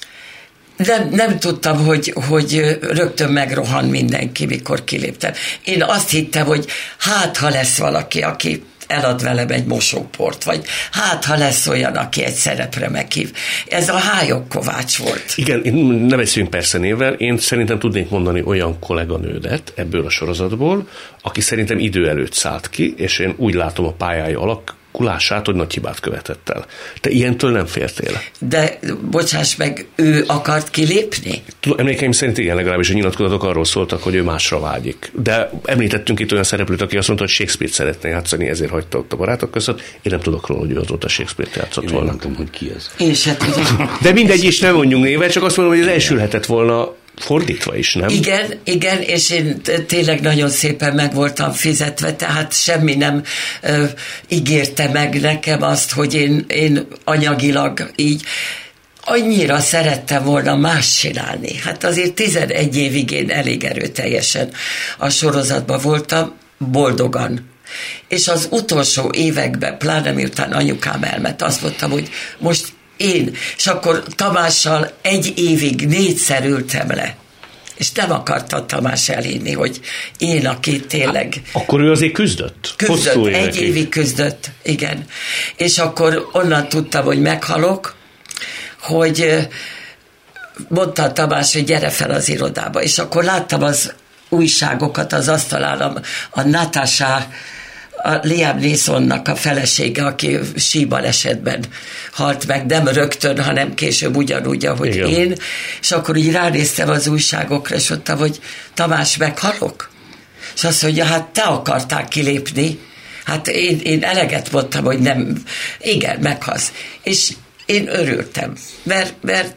Nem, nem tudtam, hogy, hogy rögtön megrohan mindenki, mikor kiléptem. Én azt hittem, hogy hát, ha lesz valaki, aki elad velem egy mosóport, vagy hát, ha lesz olyan, aki egy szerepre meghív. Ez a Hályog Kovács volt. Igen, ne beszéljünk persze névvel, én szerintem tudnék mondani olyan kolléganődet ebből a sorozatból, aki szerintem idő előtt szállt ki, és én úgy látom a pályája alakulását, hogy nagy hibát követett el. Te ilyentől nem féltél? De, bocsáss meg, ő akart kilépni? Emlékeim szerint igen, legalábbis a nyilatkozatok arról szóltak, hogy ő másra vágyik. De említettünk itt olyan szereplőt, aki azt mondta, hogy Shakespeare-t szeretné játszani, ezért hagyta ott a barátok között. Én nem tudok róla, hogy ő azóta Shakespeare-t játszott volna. Nem tudom, hogy ki ez. Én se tudom. De mindegy is, nem mondjunk néven, csak azt mondom, hogy ez elsülhetett volna fordítva is, nem? Igen, igen, és én tényleg nagyon szépen meg voltam fizetve, tehát semmi nem ö, ígérte meg nekem azt, hogy én, én anyagilag így annyira szerettem volna más csinálni. Hát azért tizenegy évig én elég erőteljesen a sorozatban voltam, boldogan. És az utolsó években, pláne miután anyukám elment, azt mondtam, hogy most én, és akkor Tamással egy évig négyszer ültem le. És nem akarta Tamás elhinni, hogy én, aki tényleg... Akkor ő azért küzdött? Küzdött, egy évig küzdött, igen. És akkor onnan tudtam, hogy meghalok, hogy mondta Tamás, hogy gyere fel az irodába. És akkor láttam az újságokat az asztalán, a, a Natasha, a Liam Neesonnak a felesége, aki síbalesetben halt meg, nem rögtön, hanem később ugyanúgy, ahogy igen. Én, és akkor így ránéztem az újságokra, és mondtam, hogy Tamás, meghalok? És azt mondja, hát te akartál kilépni, hát én, én eleget mondtam, hogy nem, igen, meghalsz. És én örültem, mert, mert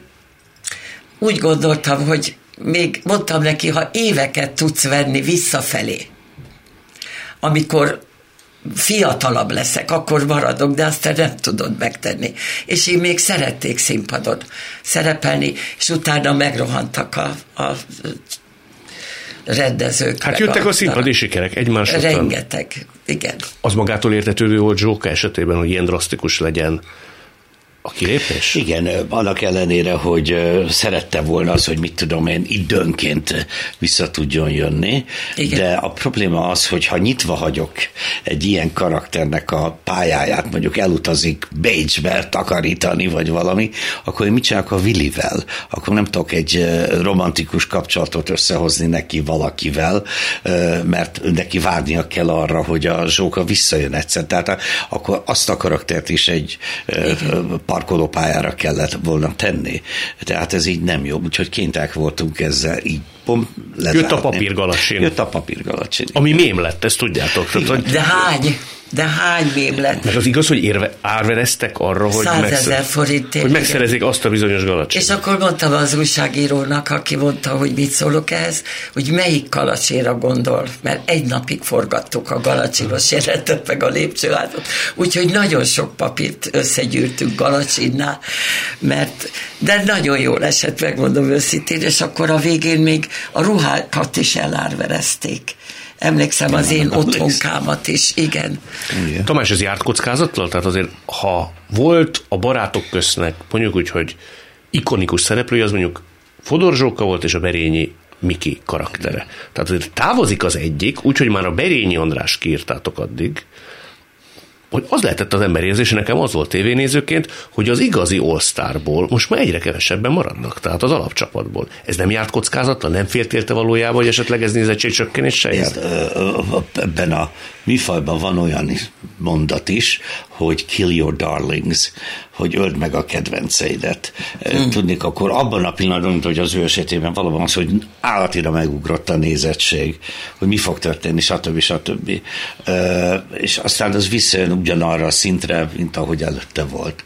úgy gondoltam, hogy még mondtam neki, ha éveket tudsz venni visszafelé, amikor fiatalabb leszek, akkor maradok, de azt te nem tudod megtenni. És én még szerették színpadon szerepelni, és utána megrohantak a, a rendezők. Hát jöttek a, a színpadi sikerek egymás után. Rengeteg, igen. Az magától értetődő volt Zsóka esetében, hogy ilyen drasztikus legyen a kilépés? Igen, annak ellenére, hogy szerette volna az, hogy mit tudom én, időnként vissza tudjon jönni, igen. De a probléma az, hogy ha nyitva hagyok egy ilyen karakternek a pályáját, mondjuk elutazik Bécsbe takarítani, vagy valami, akkor én mit csinálok a Willivel? Akkor nem tudok egy romantikus kapcsolatot összehozni neki valakivel, mert neki várnia kell arra, hogy a Zsóka visszajön egyszer. Tehát akkor azt a karaktert is egy igen. parkolópályára kellett volna tenni. Tehát ez így nem jó, úgyhogy kénytelenek voltunk ezzel így pont lezárni. Jött a papírgalacsin. Jött a papírgalacsin. Ami mém lett, ezt tudjátok. Tehát, hogy... De hány? De hány mém lett? Mert az igaz, hogy érve, árvereztek arra, hogy, megszer... forint, hogy megszerezik azt a bizonyos galacsin. És akkor mondtam az újságírónak, aki mondta, hogy mit szólok ehhez, hogy melyik galacsira gondol, mert egy napig forgattuk a galacsinos jelenetet, meg a lépcsőhátot. Úgyhogy nagyon sok papírt összegyűrtünk galacsinnál, mert de nagyon jól esett, megmondom őszintén, és akkor a végén még a ruhákat is elárverezték. Emlékszem az én otthonkámat is, igen. igen. Tamás, ez járt kockázattal? Tehát azért, ha volt a barátok köznek, mondjuk úgy, hogy ikonikus szereplője, az mondjuk Fodor Zsóka volt, és a Berényi Miki karaktere. Tehát azért távozik az egyik, úgyhogy már a Berényi András kiírtátok addig, hogy az lehetett az ember érzése, nekem az volt tévénézőként, hogy az igazi All-Starból most már egyre kevesebben maradnak, tehát az alapcsapatból. Ez nem járt kockázattal, nem féltél te valójában, hogy esetleg ez nézettségcsökkenés se járt? Ebben a műfajban van olyan mondat is, hogy kill your darlings, hogy öld meg a kedvenceidet. Hmm. Tudnék, akkor abban a pillanatban, hogy az ő esetében valóban az, hogy állatira megugrott a nézettség, hogy mi fog történni, stb. stb. És aztán az visszajön ugyanarra a szintre, mint ahogy előtte volt.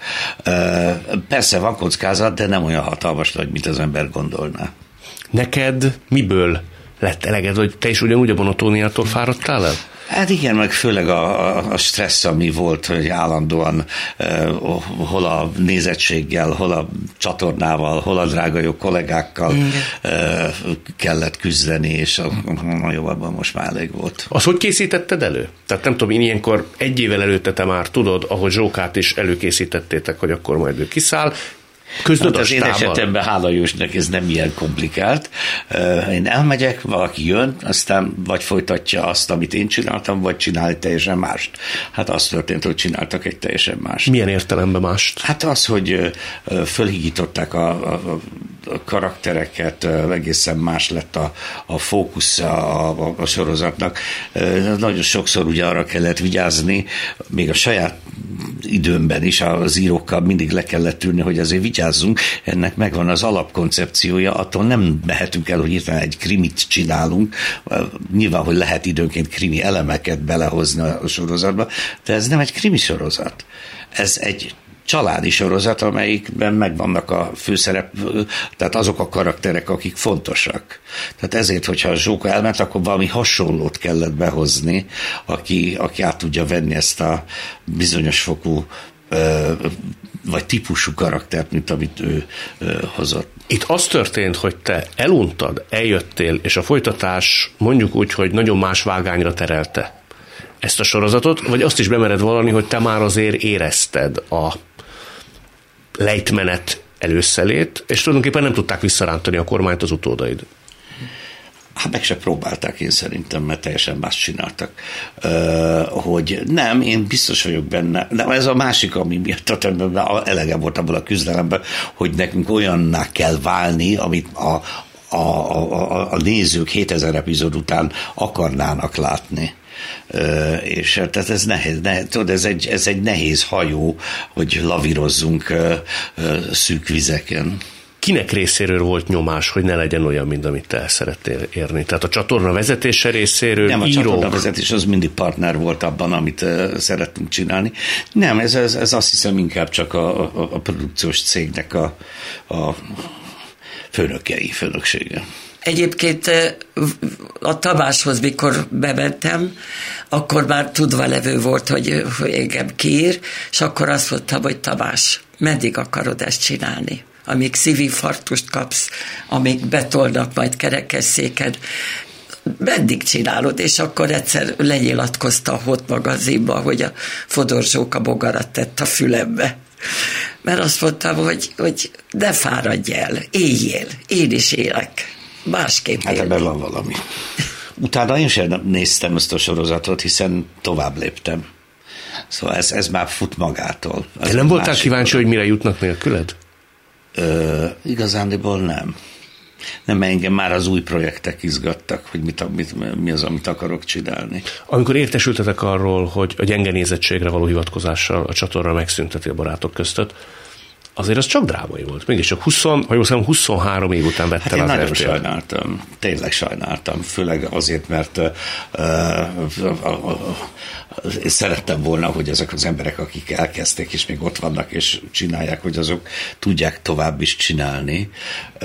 Persze van kockázat, de nem olyan hatalmas nagy, mint az ember gondolná. Neked miből lett eleged, hogy te is ugyanúgy a monotóniától fáradtál el? Hát igen, meg főleg a, a, a stressz, ami volt, hogy állandóan uh, hol a nézettséggel, hol a csatornával, hol a drága jó kollégákkal uh, kellett küzdeni, és a, a jó, abban most már elég volt. Az hogy készítetted elő? Tehát nem tudom, én ilyenkor egy évvel előtte te már tudod, ahogy Zsókát is előkészítettétek, hogy akkor majd ő kiszáll, Hát az én esetemben, hála Jósnak, ez nem ilyen komplikált. Én elmegyek, valaki jön, aztán vagy folytatja azt, amit én csináltam, vagy csinál teljesen mást. Hát az történt, hogy csináltak egy teljesen mást. Milyen értelemben mást? Hát az, hogy fölhigították a, a, a karaktereket, egészen más lett a, a fókusz a, a, a sorozatnak. Nagyon sokszor ugye arra kellett vigyázni, még a saját időmben is az írókkal mindig le kellett ülni, hogy azért vigyázzunk, ennek megvan az alapkoncepciója, attól nem mehetünk el, hogy hirtelen egy krimit csinálunk, nyilván, hogy lehet időnként krimi elemeket belehozni a sorozatba, de ez nem egy krimi sorozat. Ez egy családi sorozat, amelyikben megvannak a főszerep, tehát azok a karakterek, akik fontosak. Tehát ezért, hogyha a Zsóka elment, akkor valami hasonlót kellett behozni, aki, aki át tudja venni ezt a bizonyos fokú vagy típusú karaktert, mint amit ő hozott. Itt az történt, hogy te eluntad, eljöttél, és a folytatás mondjuk úgy, hogy nagyon más vágányra terelte ezt a sorozatot, vagy azt is bemered vallani, hogy te már azért érezted a lejtmenet előszelét, és tulajdonképpen nem tudták visszarántani a kormányt az utódaid. Hát meg se próbálták, én szerintem, mert teljesen más csináltak. Uh, hogy nem, én biztos vagyok benne, de ez a másik, ami miatt elege volt abból a küzdelemben, hogy nekünk olyanná kell válni, amit a, a, a, a nézők hétezer epizód után akarnának látni. Uh, és tehát ez nehéz, nehéz tudod, ez egy, ez egy nehéz hajó, hogy lavírozzunk uh, uh, szűk vizeken. Kinek részéről volt nyomás, hogy ne legyen olyan, mint amit te el szerettél érni? Tehát a csatorna vezetése részéről, nem, a írók... csatorna vezetés az mindig partner volt abban, amit uh, szerettünk csinálni. Nem, ez, ez, ez azt hiszem inkább csak a, a, a produkciós cégnek a, a főnökei, főnöksége. Egyébként a Tamáshoz, mikor bementem, akkor már tudva levő volt, hogy, hogy engem kiír, és akkor azt mondtam, hogy Tamás, meddig akarod ezt csinálni? Amíg szívinfarktust kapsz, amíg betolnak majd kerekesszéked, meddig csinálod? És akkor egyszer lenyilatkozta a Hot magazinba, hogy a Fodor Zsóka bogarat tett a fülembe. Mert azt mondtam, hogy, hogy ne fáradj el, éljél, én is élek. Másképp hát ebben van valami. Utána én sem néztem ezt a sorozatot, hiszen tovább léptem. Szóval ez, ez már fut magától. Ez de nem voltál kíváncsi, hogy mire jutnak nélküled? Ö, igazándiból nem. Nem, engem már az új projektek izgattak, hogy mit, mit, mi az, amit akarok csinálni. Amikor értesültetek arról, hogy a gyenge nézettségre való hivatkozással a csatorna megszünteti a barátok között, azért az csak drámai volt. Mégis csak húsz, ha jól számom, huszonhárom év után vettem hát az én nagyon er té el. sajnáltam. Tényleg sajnáltam. Főleg azért, mert uh, uh, uh, uh, szerettem volna, hogy ezek az emberek, akik elkezdték, és még ott vannak, és csinálják, hogy azok tudják tovább is csinálni. Uh,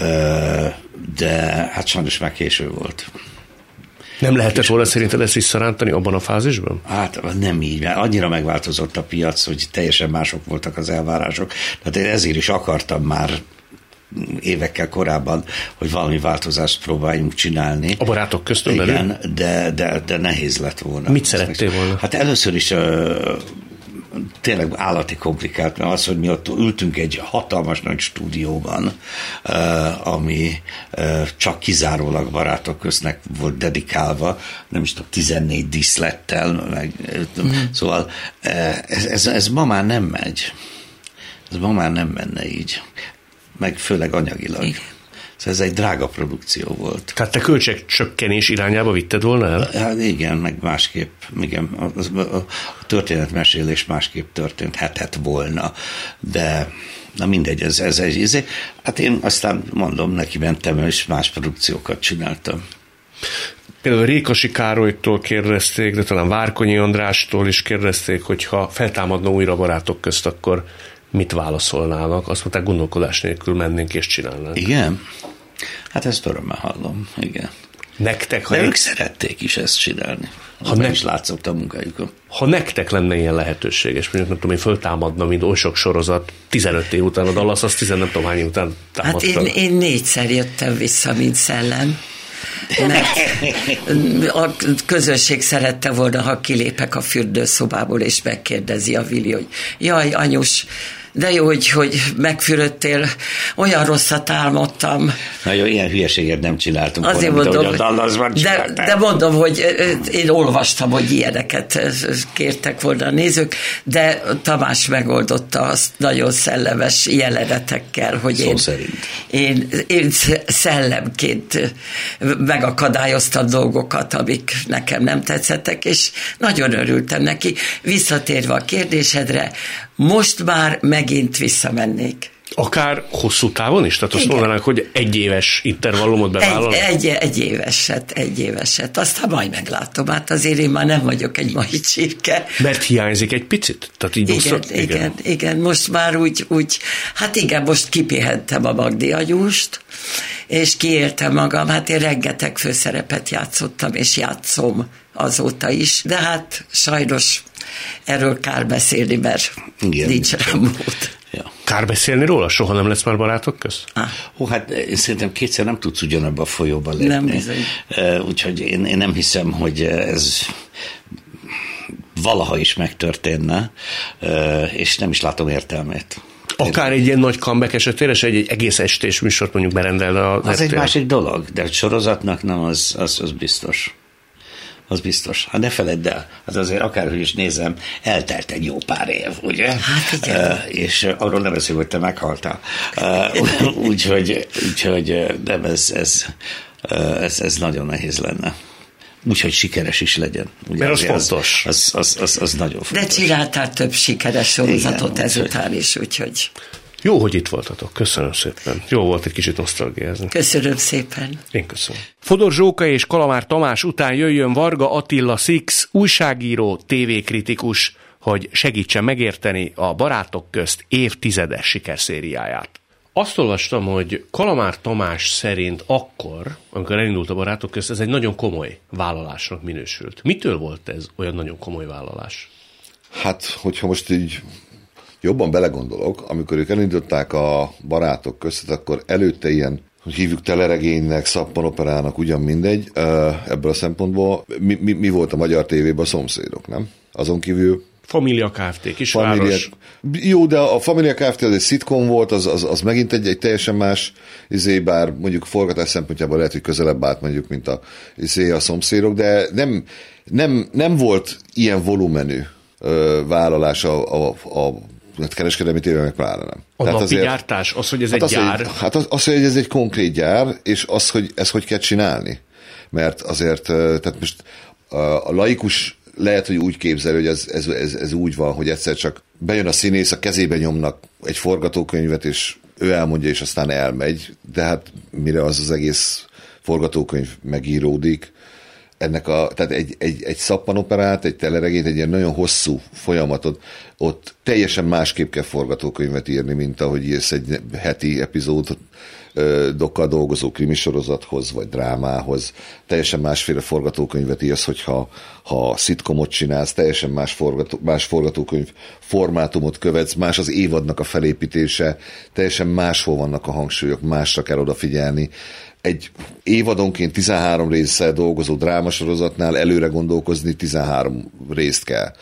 de hát sajnos már késő volt. Nem lehetett volna szerinted ezt visszarántani abban a fázisban? Hát nem így, mert annyira megváltozott a piac, hogy teljesen mások voltak az elvárások. Tehát én ezért is akartam már évekkel korábban, hogy valami változást próbáljunk csinálni. A barátok köztön belül? Igen, belül? de, de, de nehéz lett volna. Mit szerettél volna? Hát először is uh, tényleg állati komplikált, mert az, hogy mi ott ültünk egy hatalmas nagy stúdióban, ami csak kizárólag Barátok Köznek volt dedikálva, nem is tudom, tizennégy díszlettel, meg, mm. szóval ez, ez, ez ma már nem megy. Ez ma már nem menne így. Meg főleg anyagilag. Igen. Szóval ez egy drága produkció volt. Tehát te költségcsökkenés irányába vitted volna el? Hát igen, meg másképp, igen, a, a, a történetmesélés másképp történhetett volna, de na mindegy, ez, ez egy izé. Hát én aztán mondom, neki mentem, és más produkciókat csináltam. Például Rékasi Károlytól kérdezték, de talán Várkonyi Andrástól is kérdezték, hogy ha feltámadna újra Barátok Közt, akkor mit válaszolnának? Azt mondták, gondolkodás nélkül mennénk és csinálnánk. Igen? Hát ezt örömmel hallom, igen. Nektek, ha de ők ők szerették is ezt csinálni. Ha ne... ne... is látszott a munkájukon. Ha nektek lenne ilyen lehetőséges, mondjuk nem tudom, én föltámadna, mint oly sok sorozat, tizenöt év után a Dallas, az tizenöt nem tudom hány év után támadta. Hát én, én négyszer jöttem vissza, mint szellem. Mert a közönség szerette volna, ha kilépek a fürdőszobából, és megkérdezi a Vili, hogy jaj, anyus, de jó, hogy, hogy megfürödtél, olyan rosszat álmodtam. Na jó, ilyen hülyeséget nem csináltunk. Azért volna, mondom, a Dallasban de, de mondom, hogy én olvastam, hogy ilyeneket kértek volna a nézők, de Tamás megoldotta azt nagyon szellemes jelenetekkel, hogy Szó én, szerint. én, én szellemként megakadályoztam dolgokat, amik nekem nem tetszettek, és nagyon örültem neki. Visszatérve a kérdésedre, most már megint visszamennék. Akár hosszú távon is? Tehát azt mondanák, hogy egy éves intervallumot bevállalnak? Egy, egy, egy éveset, egy éveset. Aztán majd meglátom. Hát azért én már nem vagyok egy mai csirke. Mert hiányzik egy picit? Tehát így igen, oszra... igen, igen, igen. Most már úgy, úgy, hát igen, most kipihentem a Magdi agyúst, és kiéltem magam. Hát én rengeteg főszerepet játszottam, és játszom azóta is, de hát sajnos erről kár beszélni, mert igen, nincs rá mód. Ja. Kár beszélni róla? Soha nem lesz már Barátok Közt? Ah. Ó, hát én szerintem kétszer nem tudsz ugyanabba a folyóba lépni. Nem bizony. Úgyhogy én, én nem hiszem, hogy ez valaha is megtörténne, és nem is látom értelmét. Akár egy ilyen nagy comeback esetére, és egy, egy egész estés műsort mondjuk berendelne a... Az egy másik dolog, de a sorozatnak nem, az, az, az biztos. Az biztos. Hát ne feledd el, hát azért akárhogy is nézem, eltelt egy jó pár év, ugye? Hát igen. Uh, és arról nem beszél, hogy te meghaltál. Uh, Úgyhogy úgy, nem, ez, ez, ez, ez nagyon nehéz lenne. Úgyhogy sikeres is legyen. Ugye? Mert az fontos. Az, az, az, az nagyon fontos. De csináltál több sikeres sorozatot igen, ezután is, úgyhogy... Jó, hogy itt voltatok. Köszönöm szépen. Jó volt egy kicsit nosztalgiázni. Köszönöm szépen. Én köszönöm. Fodor Zsóka és Kalamár Tamás után jöjjön Varga Attila Six, újságíró, tévékritikus, hogy segítsen megérteni a Barátok Közt évtizedes sikerszériáját. Azt olvastam, hogy Kalamár Tamás szerint akkor, amikor elindult a Barátok Közt, ez egy nagyon komoly vállalásnak minősült. Mitől volt ez olyan nagyon komoly vállalás? Hát, hogyha most így jobban belegondolok, amikor ők elindították a Barátok Köztet, akkor előtte ilyen, hogy hívjuk teleregénynek, szappanoperának, ugyan mindegy, ebből a szempontból mi, mi, mi volt a magyar tévében? A Szomszédok, nem? Azon kívül Família Kft. Kisváros. Familia, jó, de a Família Kft. Az egy szitkom volt, az, az, az megint egy, egy teljesen más izé, bár mondjuk forgatás szempontjából lehet, hogy közelebb állt mondjuk, mint a, izé, a Szomszédok, de nem, nem, nem volt ilyen volumenű ö, vállalás a, a, a kereskedelmi tévében meg pláne nem. A Tehát napi azért, gyártás, az, hogy ez hát egy az, gyár. Hogy, hát az, az, hogy ez egy konkrét gyár, és az, hogy ezt hogy kell csinálni. Mert azért, tehát most a laikus lehet, hogy úgy képzel, hogy ez, ez, ez, ez úgy van, hogy egyszer csak bejön a színész, a kezébe nyomnak egy forgatókönyvet, és ő elmondja, és aztán elmegy, de hát mire az az egész forgatókönyv megíródik, ennek a, tehát egy, egy, egy szappanoperát, egy teleregényt, egy ilyen nagyon hosszú folyamatot, ott teljesen másképp kell forgatókönyvet írni, mint ahogy írsz egy heti epizódot, dokkal dolgozó krimisorozathoz, vagy drámához. Teljesen másféle forgatókönyvet írsz, hogyha ha szitkomot csinálsz, teljesen más, forgató, más forgatókönyv formátumot követsz, más az évadnak a felépítése, teljesen máshol vannak a hangsúlyok, másra kell odafigyelni. Egy évadonként tizenhárom résszel dolgozó drámasorozatnál előre gondolkozni tizenhárom részt kell.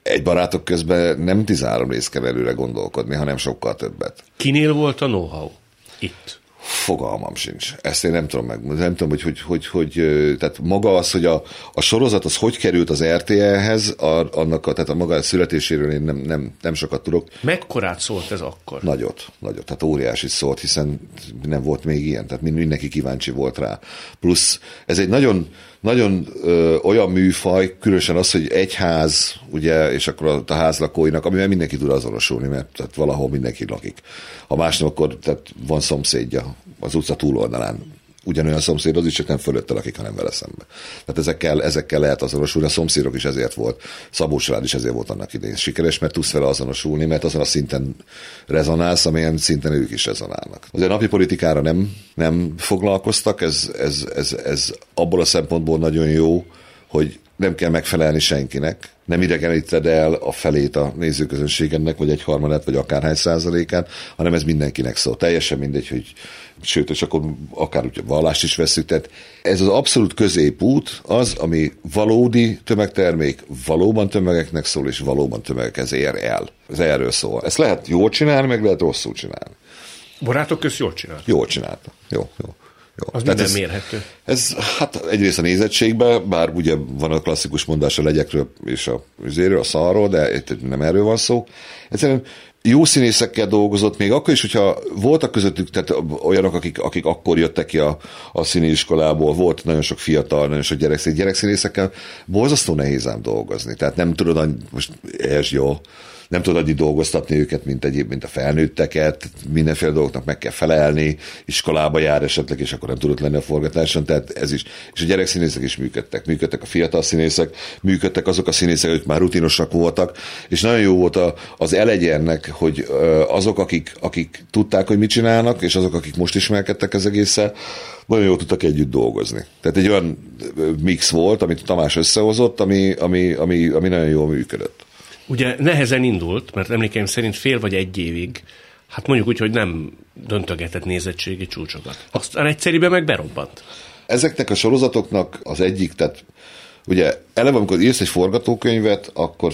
egy barátok közben nem tizenhárom rész kell előre gondolkodni, hanem sokkal többet. Kinél volt a know-how itt? Fogalmam sincs. Ezt én nem tudom meg. Nem tudom, hogy, hogy, hogy, hogy tehát maga az, hogy a, a sorozat az hogy került az er té el-hez, a, annak a, tehát a maga születéséről én nem, nem, nem sokat tudok. Mekkorát szólt ez akkor? Nagyot, nagyot. Tehát óriási szólt, hiszen nem volt még ilyen, tehát mindenki kíváncsi volt rá. Plusz ez egy nagyon, nagyon ö, olyan műfaj, különösen az, hogy egy ház, ugye, és akkor a, a házlakóinak, amivel mindenki tud azonosulni, mert tehát valahol mindenki lakik. Ha más nem, akkor tehát van szomszédja az utca túloldalán. Ugyanolyan szomszéd az is, csak nem fölötte lakik, hanem vele szembe. Tehát ezekkel, ezekkel lehet azonosulni. A szomszédok is ezért volt, Szabó család is ezért volt annak idején sikeres, mert tudsz vele azonosulni, mert azon a szinten rezonálsz, amelyen szinten ők is rezonálnak. Azért a napi politikára nem, nem foglalkoztak, ez, ez, ez, ez abból a szempontból nagyon jó, hogy nem kell megfelelni senkinek, nem idegeníted el a felét a nézőközönségednek, vagy egy harmadát, vagy akárhány százalékát, hanem ez mindenkinek szól. Teljesen mindegy, hogy sőt, és akkor akár úgy vallást is veszük. Tehát ez az abszolút középút az, ami valódi tömegtermék, valóban tömegeknek szól, és valóban tömegekhez ér el. Ez erről szól. Ezt lehet jól csinálni, meg lehet rosszul csinálni. Barátok közt jól csinált? Jól csinálta. Jó, jó. Jó. Az Tehát minden ez, mérhető. Ez hát egyrészt a nézettségben, bár ugye van a klasszikus mondás a legyekről és a üzéről, a szarról, de itt nem erről van szó. Egyszerűen jó színészekkel dolgozott, még akkor is, hogyha voltak közöttük tehát olyanok, akik, akik akkor jöttek ki a, a színiiskolából, volt nagyon sok fiatal, nagyon sok gyerekszínész, gyerekszínészekkel borzasztó nehéz ám dolgozni. Tehát nem tudod, most ez jó, nem tudod annyi dolgoztatni őket, mint egyéb, mint a felnőtteket, mindenféle dolgoknak meg kell felelni, iskolába jár esetleg, és akkor nem tudott lenni a forgatáson, tehát ez is. És a gyerekszínészek is működtek. Működtek a fiatal színészek, működtek azok a színészek, akik már rutinosak voltak, és nagyon jó volt a, az elegyernek, hogy azok, akik, akik tudták, hogy mit csinálnak, és azok, akik most ismerkedtek az egésszel, nagyon jól tudtak együtt dolgozni. Tehát egy olyan mix volt, amit Tamás összehozott, ami, ami, ami, ami nagyon jól működött. Ugye nehezen indult, mert emlékeim szerint fél vagy egy évig, hát mondjuk úgy, hogy nem döntögetett nézettségi csúcsokat. Aztán egyszerűen meg berobbant. Ezeknek a sorozatoknak az egyik, tehát ugye eleve, amikor írsz egy forgatókönyvet, akkor,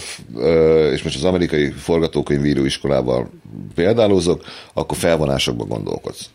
és most az amerikai forgatókönyvíróiskolával példálózok, akkor felvonásokban gondolkodsz.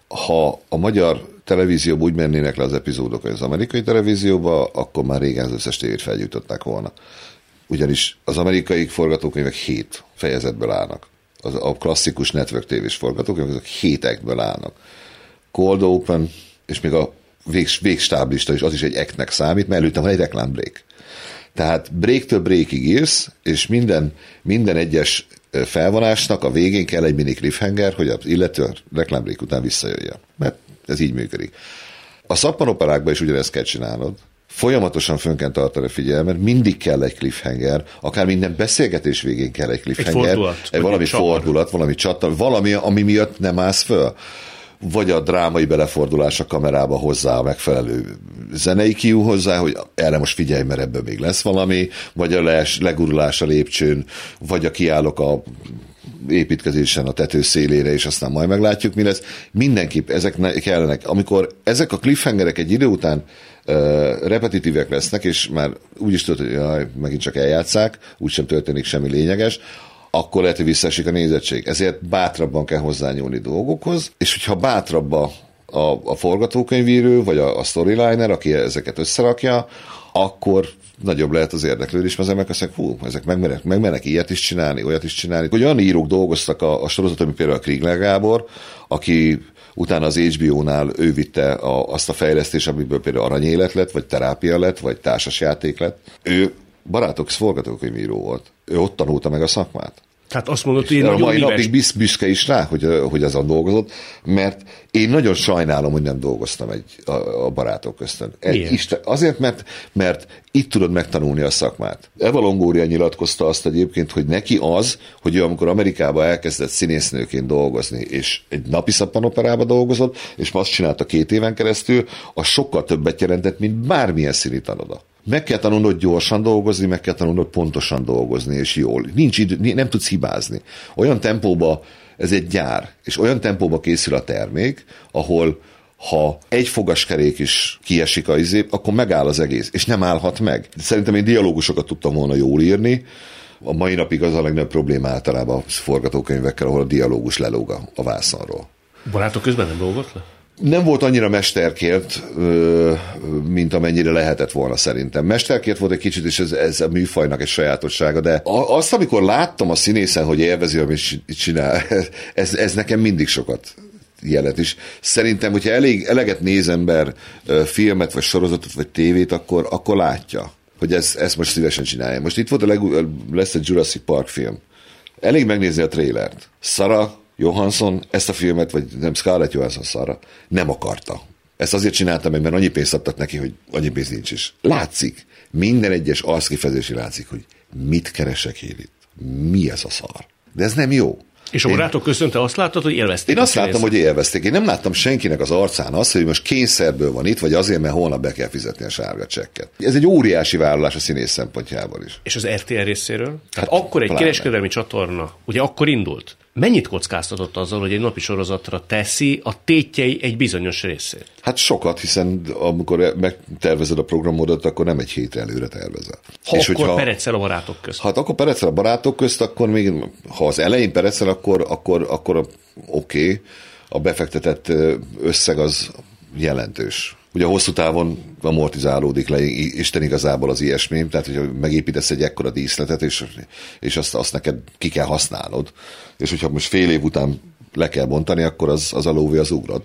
Ha a magyar televízióban úgy mennének le az epizódok az amerikai televízióba, akkor már régen az összes tévét felgyújtották volna. Ugyanis az amerikai forgatókönyvek hét fejezetből állnak. Az, a klasszikus network tévés forgatókönyvek azok hét aktből állnak. Cold Open, és még a vég, végstáblista is, az is egy aktnek számít, mert előtte van egy reklámbreak. Tehát break-től breakig írsz, és minden, minden egyes felvonásnak a végén kell egy mini cliffhanger, hogy az illető a reklámbreak után visszajöjjön. Mert ez így működik. A szappanoperákban is ugyanezt kell csinálnod. Folyamatosan fönn kell tartani a figyelmet, mindig kell egy cliffhanger, akár minden beszélgetés végén kell egy cliffhanger. Egy fordulat. Egy valami egy fordulat, valami csata, valami, ami miatt nem állsz föl. Vagy a drámai belefordulás a kamerába hozzá a megfelelő zenei kiú hozzá, hogy erre most figyelj, mert ebből még lesz valami, vagy a les, legurulás a lépcsőn, vagy a kiállok a építkezésen a tető szélére, és aztán majd meglátjuk, mi lesz. Mindenképp ezek kellenek. Amikor ezek a cliffhangerek egy idő után uh, repetitívek lesznek, és már úgy is tudod, hogy jaj, megint csak eljátszák, úgysem történik semmi lényeges, akkor lehet, hogy visszaesik a nézettség. Ezért bátrabban kell hozzányúlni dolgokhoz, és hogyha bátrabb a, a, a forgatókönyvíró, vagy a, a storyliner, aki ezeket összerakja, akkor nagyobb lehet az érdeklődés, mert ezek azt mondják, hú, ezek megmernek, megmernek ilyet is csinálni, olyat is csinálni. Hogy olyan írók dolgoztak a, a sorozaton, mint például a Krigler Gábor, aki utána az há bé ó-nál ő vitte a, azt a fejlesztést, amiből például aranyélet lett, vagy terápia lett, vagy társasjáték lett. Ő barátok forgatókönyvíró volt. Ő ott tanulta meg a szakmát. Tehát azt mondod, hogy én a nagyon mai mives... napig büsz, büszke is rá, hogy, hogy azon dolgozott, mert én nagyon sajnálom, hogy nem dolgoztam egy, a, a barátok köztön. Isten, azért, mert, mert itt tudod megtanulni a szakmát. Eva Longoria nyilatkozta azt egyébként, hogy neki az, hogy ő amikor Amerikában elkezdett színésznőként dolgozni, és egy napi szappanoperába dolgozott, és azt csinálta két éven keresztül, az sokkal többet jelentett, mint bármilyen színi tanoda. Meg kell tanulnod gyorsan dolgozni, meg kell tanulnod pontosan dolgozni, és jól. Nincs idő, nem tudsz hibázni. Olyan tempóba, ez egy gyár, és olyan tempóba készül a termék, ahol ha egy fogaskerék is kiesik a izé, akkor megáll az egész, és nem állhat meg. Szerintem én dialógusokat tudtam volna jól írni, A mai napig az a legnagyobb probléma általában a forgatókönyvekkel, ahol a dialógus lelóg a, a vászonról. Barátok közben nem lógott le? Nem volt annyira mesterkért, mint amennyire lehetett volna szerintem. Mesterkért volt egy kicsit, és ez, ez a műfajnak egy sajátossága, de azt, amikor láttam a színészen, hogy élvezi, amit csinál, ez, ez nekem mindig sokat jelent is. Szerintem, hogyha elég, eleget néz ember filmet, vagy sorozatot, vagy tévét, akkor, akkor látja, hogy ezt, ezt most szívesen csinálja. Most itt volt a leg, lesz egy Jurassic Park film. Elég megnézni a trélert. Sarah Johansson ezt a filmet, vagy nem, Scarlett Johansson Sarah, nem akarta. Ezt azért csinálta meg, mert annyi pénzt adtak neki, hogy annyi pénz nincs is. Látszik, minden egyes arckifejezésén látszik, hogy mit keresek én itt. Mi ez a szar? De ez nem jó. És a barátok között te azt láttad, hogy élvezték? Én azt láttam, hogy élvezték. Én nem láttam senkinek az arcán azt, hogy most kényszerből van itt, vagy azért, mert holnap be kell fizetni a sárga csekket. Ez egy óriási vállalás a színész szempontjából is. És az er té el részéről? Tehát Hát akkor egy pláne. kereskedelmi csatorna, ugye akkor indult. Mennyit kockáztatott azzal, hogy egy napi sorozatra teszi a tétjei egy bizonyos részét? Hát sokat, hiszen amikor megtervezed a programodat, akkor nem egy hétre előre tervezel. Ha és akkor hogyha, perecel a barátok közt. Hát akkor perecel a barátok közt, akkor még, ha az elején perecel, akkor, akkor, akkor oké, okay, a befektetett összeg az jelentős. Ugye hosszú távon amortizálódik le Isten igazából az ilyesmi, tehát hogyha megépítesz egy ekkora díszletet, és, és azt, azt neked ki kell használnod, és hogyha most fél év után le kell bontani, akkor az, az a lóvé az ugrott.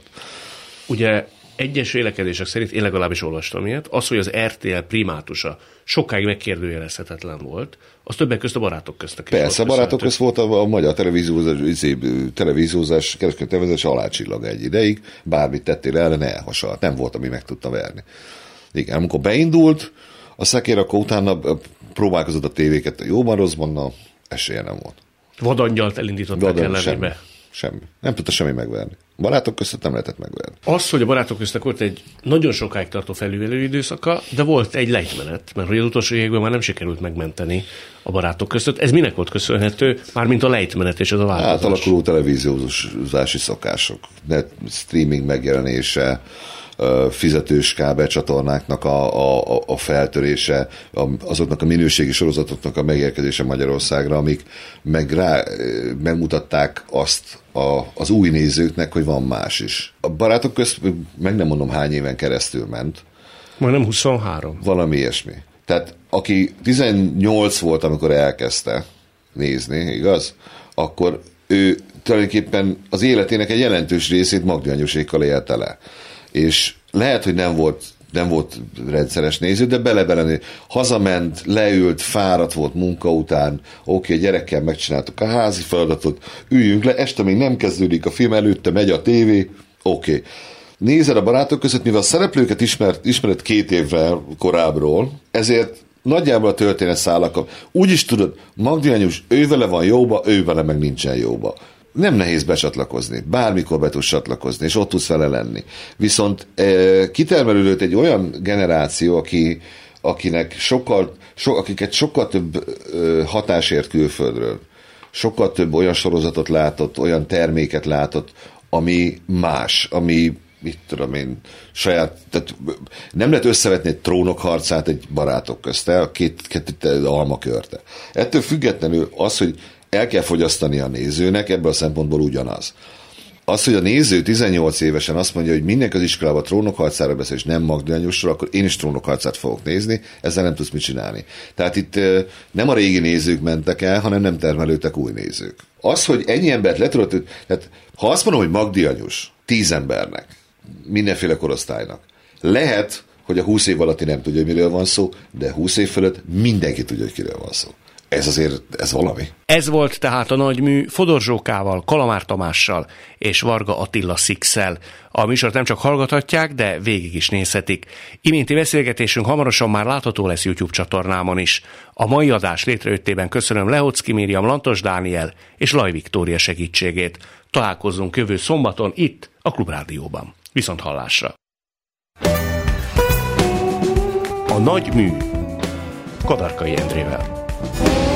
Ugye egyes vélekedések szerint, én legalábbis olvastam ilyet, az, hogy az er té el primátusa sokáig megkérdőjelezhetetlen volt, az többek közt a barátok köztek. Persze, a barátok közt volt a, a magyar televíziózás, televíziózás, kereskedelmi televíziós alácsillag egy ideig, bármit tettél ellen, elhasalt. Nem volt, ami meg tudta verni. Igen, amikor beindult a szekér, akkor utána próbálkozott a tévéket a jóban, rosszban, na, esélye nem volt. Vadangyalt elindították ellenébe. Semmi. Nem tudta semmi megverni. Barátok között nem lehetett megverni. Az, hogy a barátok között volt egy nagyon sokáig tartó felüvelő időszaka, de volt egy lejtmenet, mert hogy az utolsó években már nem sikerült megmenteni a barátok között. Ez minek volt köszönhető? Mármint a lejtmenet és az a változás. Átalakuló televíziózási szokások, net streaming megjelenése, fizetős kábelcsatornáknak a, a, a feltörése, azoknak a minőségi sorozatoknak a megérkezése Magyarországra, amik meg rá, megmutatták azt a, az új nézőknek, hogy van más is. A barátok közt meg nem mondom hány éven keresztül ment. Majdnem huszonhárom. Valami ilyesmi. Tehát aki tizennyolc volt, amikor elkezdte nézni, igaz? Akkor ő tulajdonképpen az életének egy jelentős részét Magdi Anyusékkal élte le. És lehet, hogy nem volt, nem volt rendszeres néző, de bele-bele hazament, leült, fáradt volt munka után, oké, gyerekkel megcsináltuk a házi feladatot, üljünk le, este még nem kezdődik a film, előtte megy a tévé, oké. Nézed a barátok között, mivel a szereplőket ismert, ismered két évvel korábbról, ezért nagyjából a történet szállak. Úgy is tudod, Magdi Anyus, ő vele van jóba, ő vele meg nincsen jóba. Nem nehéz becsatlakozni, bármikor be tudsz csatlakozni, és ott tudsz vele lenni. Viszont e, kitermelődött egy olyan generáció, aki, akinek sokkal, so, akiket sokkal több e, hatás ért külföldről, sokkal több olyan sorozatot látott, olyan terméket látott, ami más, ami, mit tudom én, saját, tehát nem lehet összevetni egy Trónok harcát egy barátok közt, a két, két almakörte. Ettől függetlenül az, hogy el kell fogyasztani a nézőnek, ebből a szempontból ugyanaz. Az, hogy a néző tizennyolc évesen azt mondja, hogy mindenki az iskolában Trónok harcára beszél, és nem Magdi Anyusról, akkor én is Trónok harcát fogok nézni, ezzel nem tudsz mit csinálni. Tehát itt nem a régi nézők mentek el, hanem nem termelődtek új nézők. Az, hogy ennyi embert le tudod, tehát ha azt mondom, hogy Magdi Anyus tíz embernek, mindenféle korosztálynak, lehet, hogy a húsz év alatti nem tudja, hogy miről van szó, de húsz év fölött mindenki tudja, hogy kiről van szó. Ez azért, ez valami. Ez volt tehát a nagymű Fodor Zsókával, Kalamár Tamással és Varga Attila Sixel. A műsort nem csak hallgathatják, de végig is nézhetik. Iménti beszélgetésünk hamarosan már látható lesz YouTube csatornámon is. A mai adás létrejöttében köszönöm Lehocki Miriam, Lantos Dániel és Laj Viktória segítségét. Találkozzunk jövő szombaton itt a Klubrádióban. Viszont hallásra! A nagymű Kadarkai Endrével.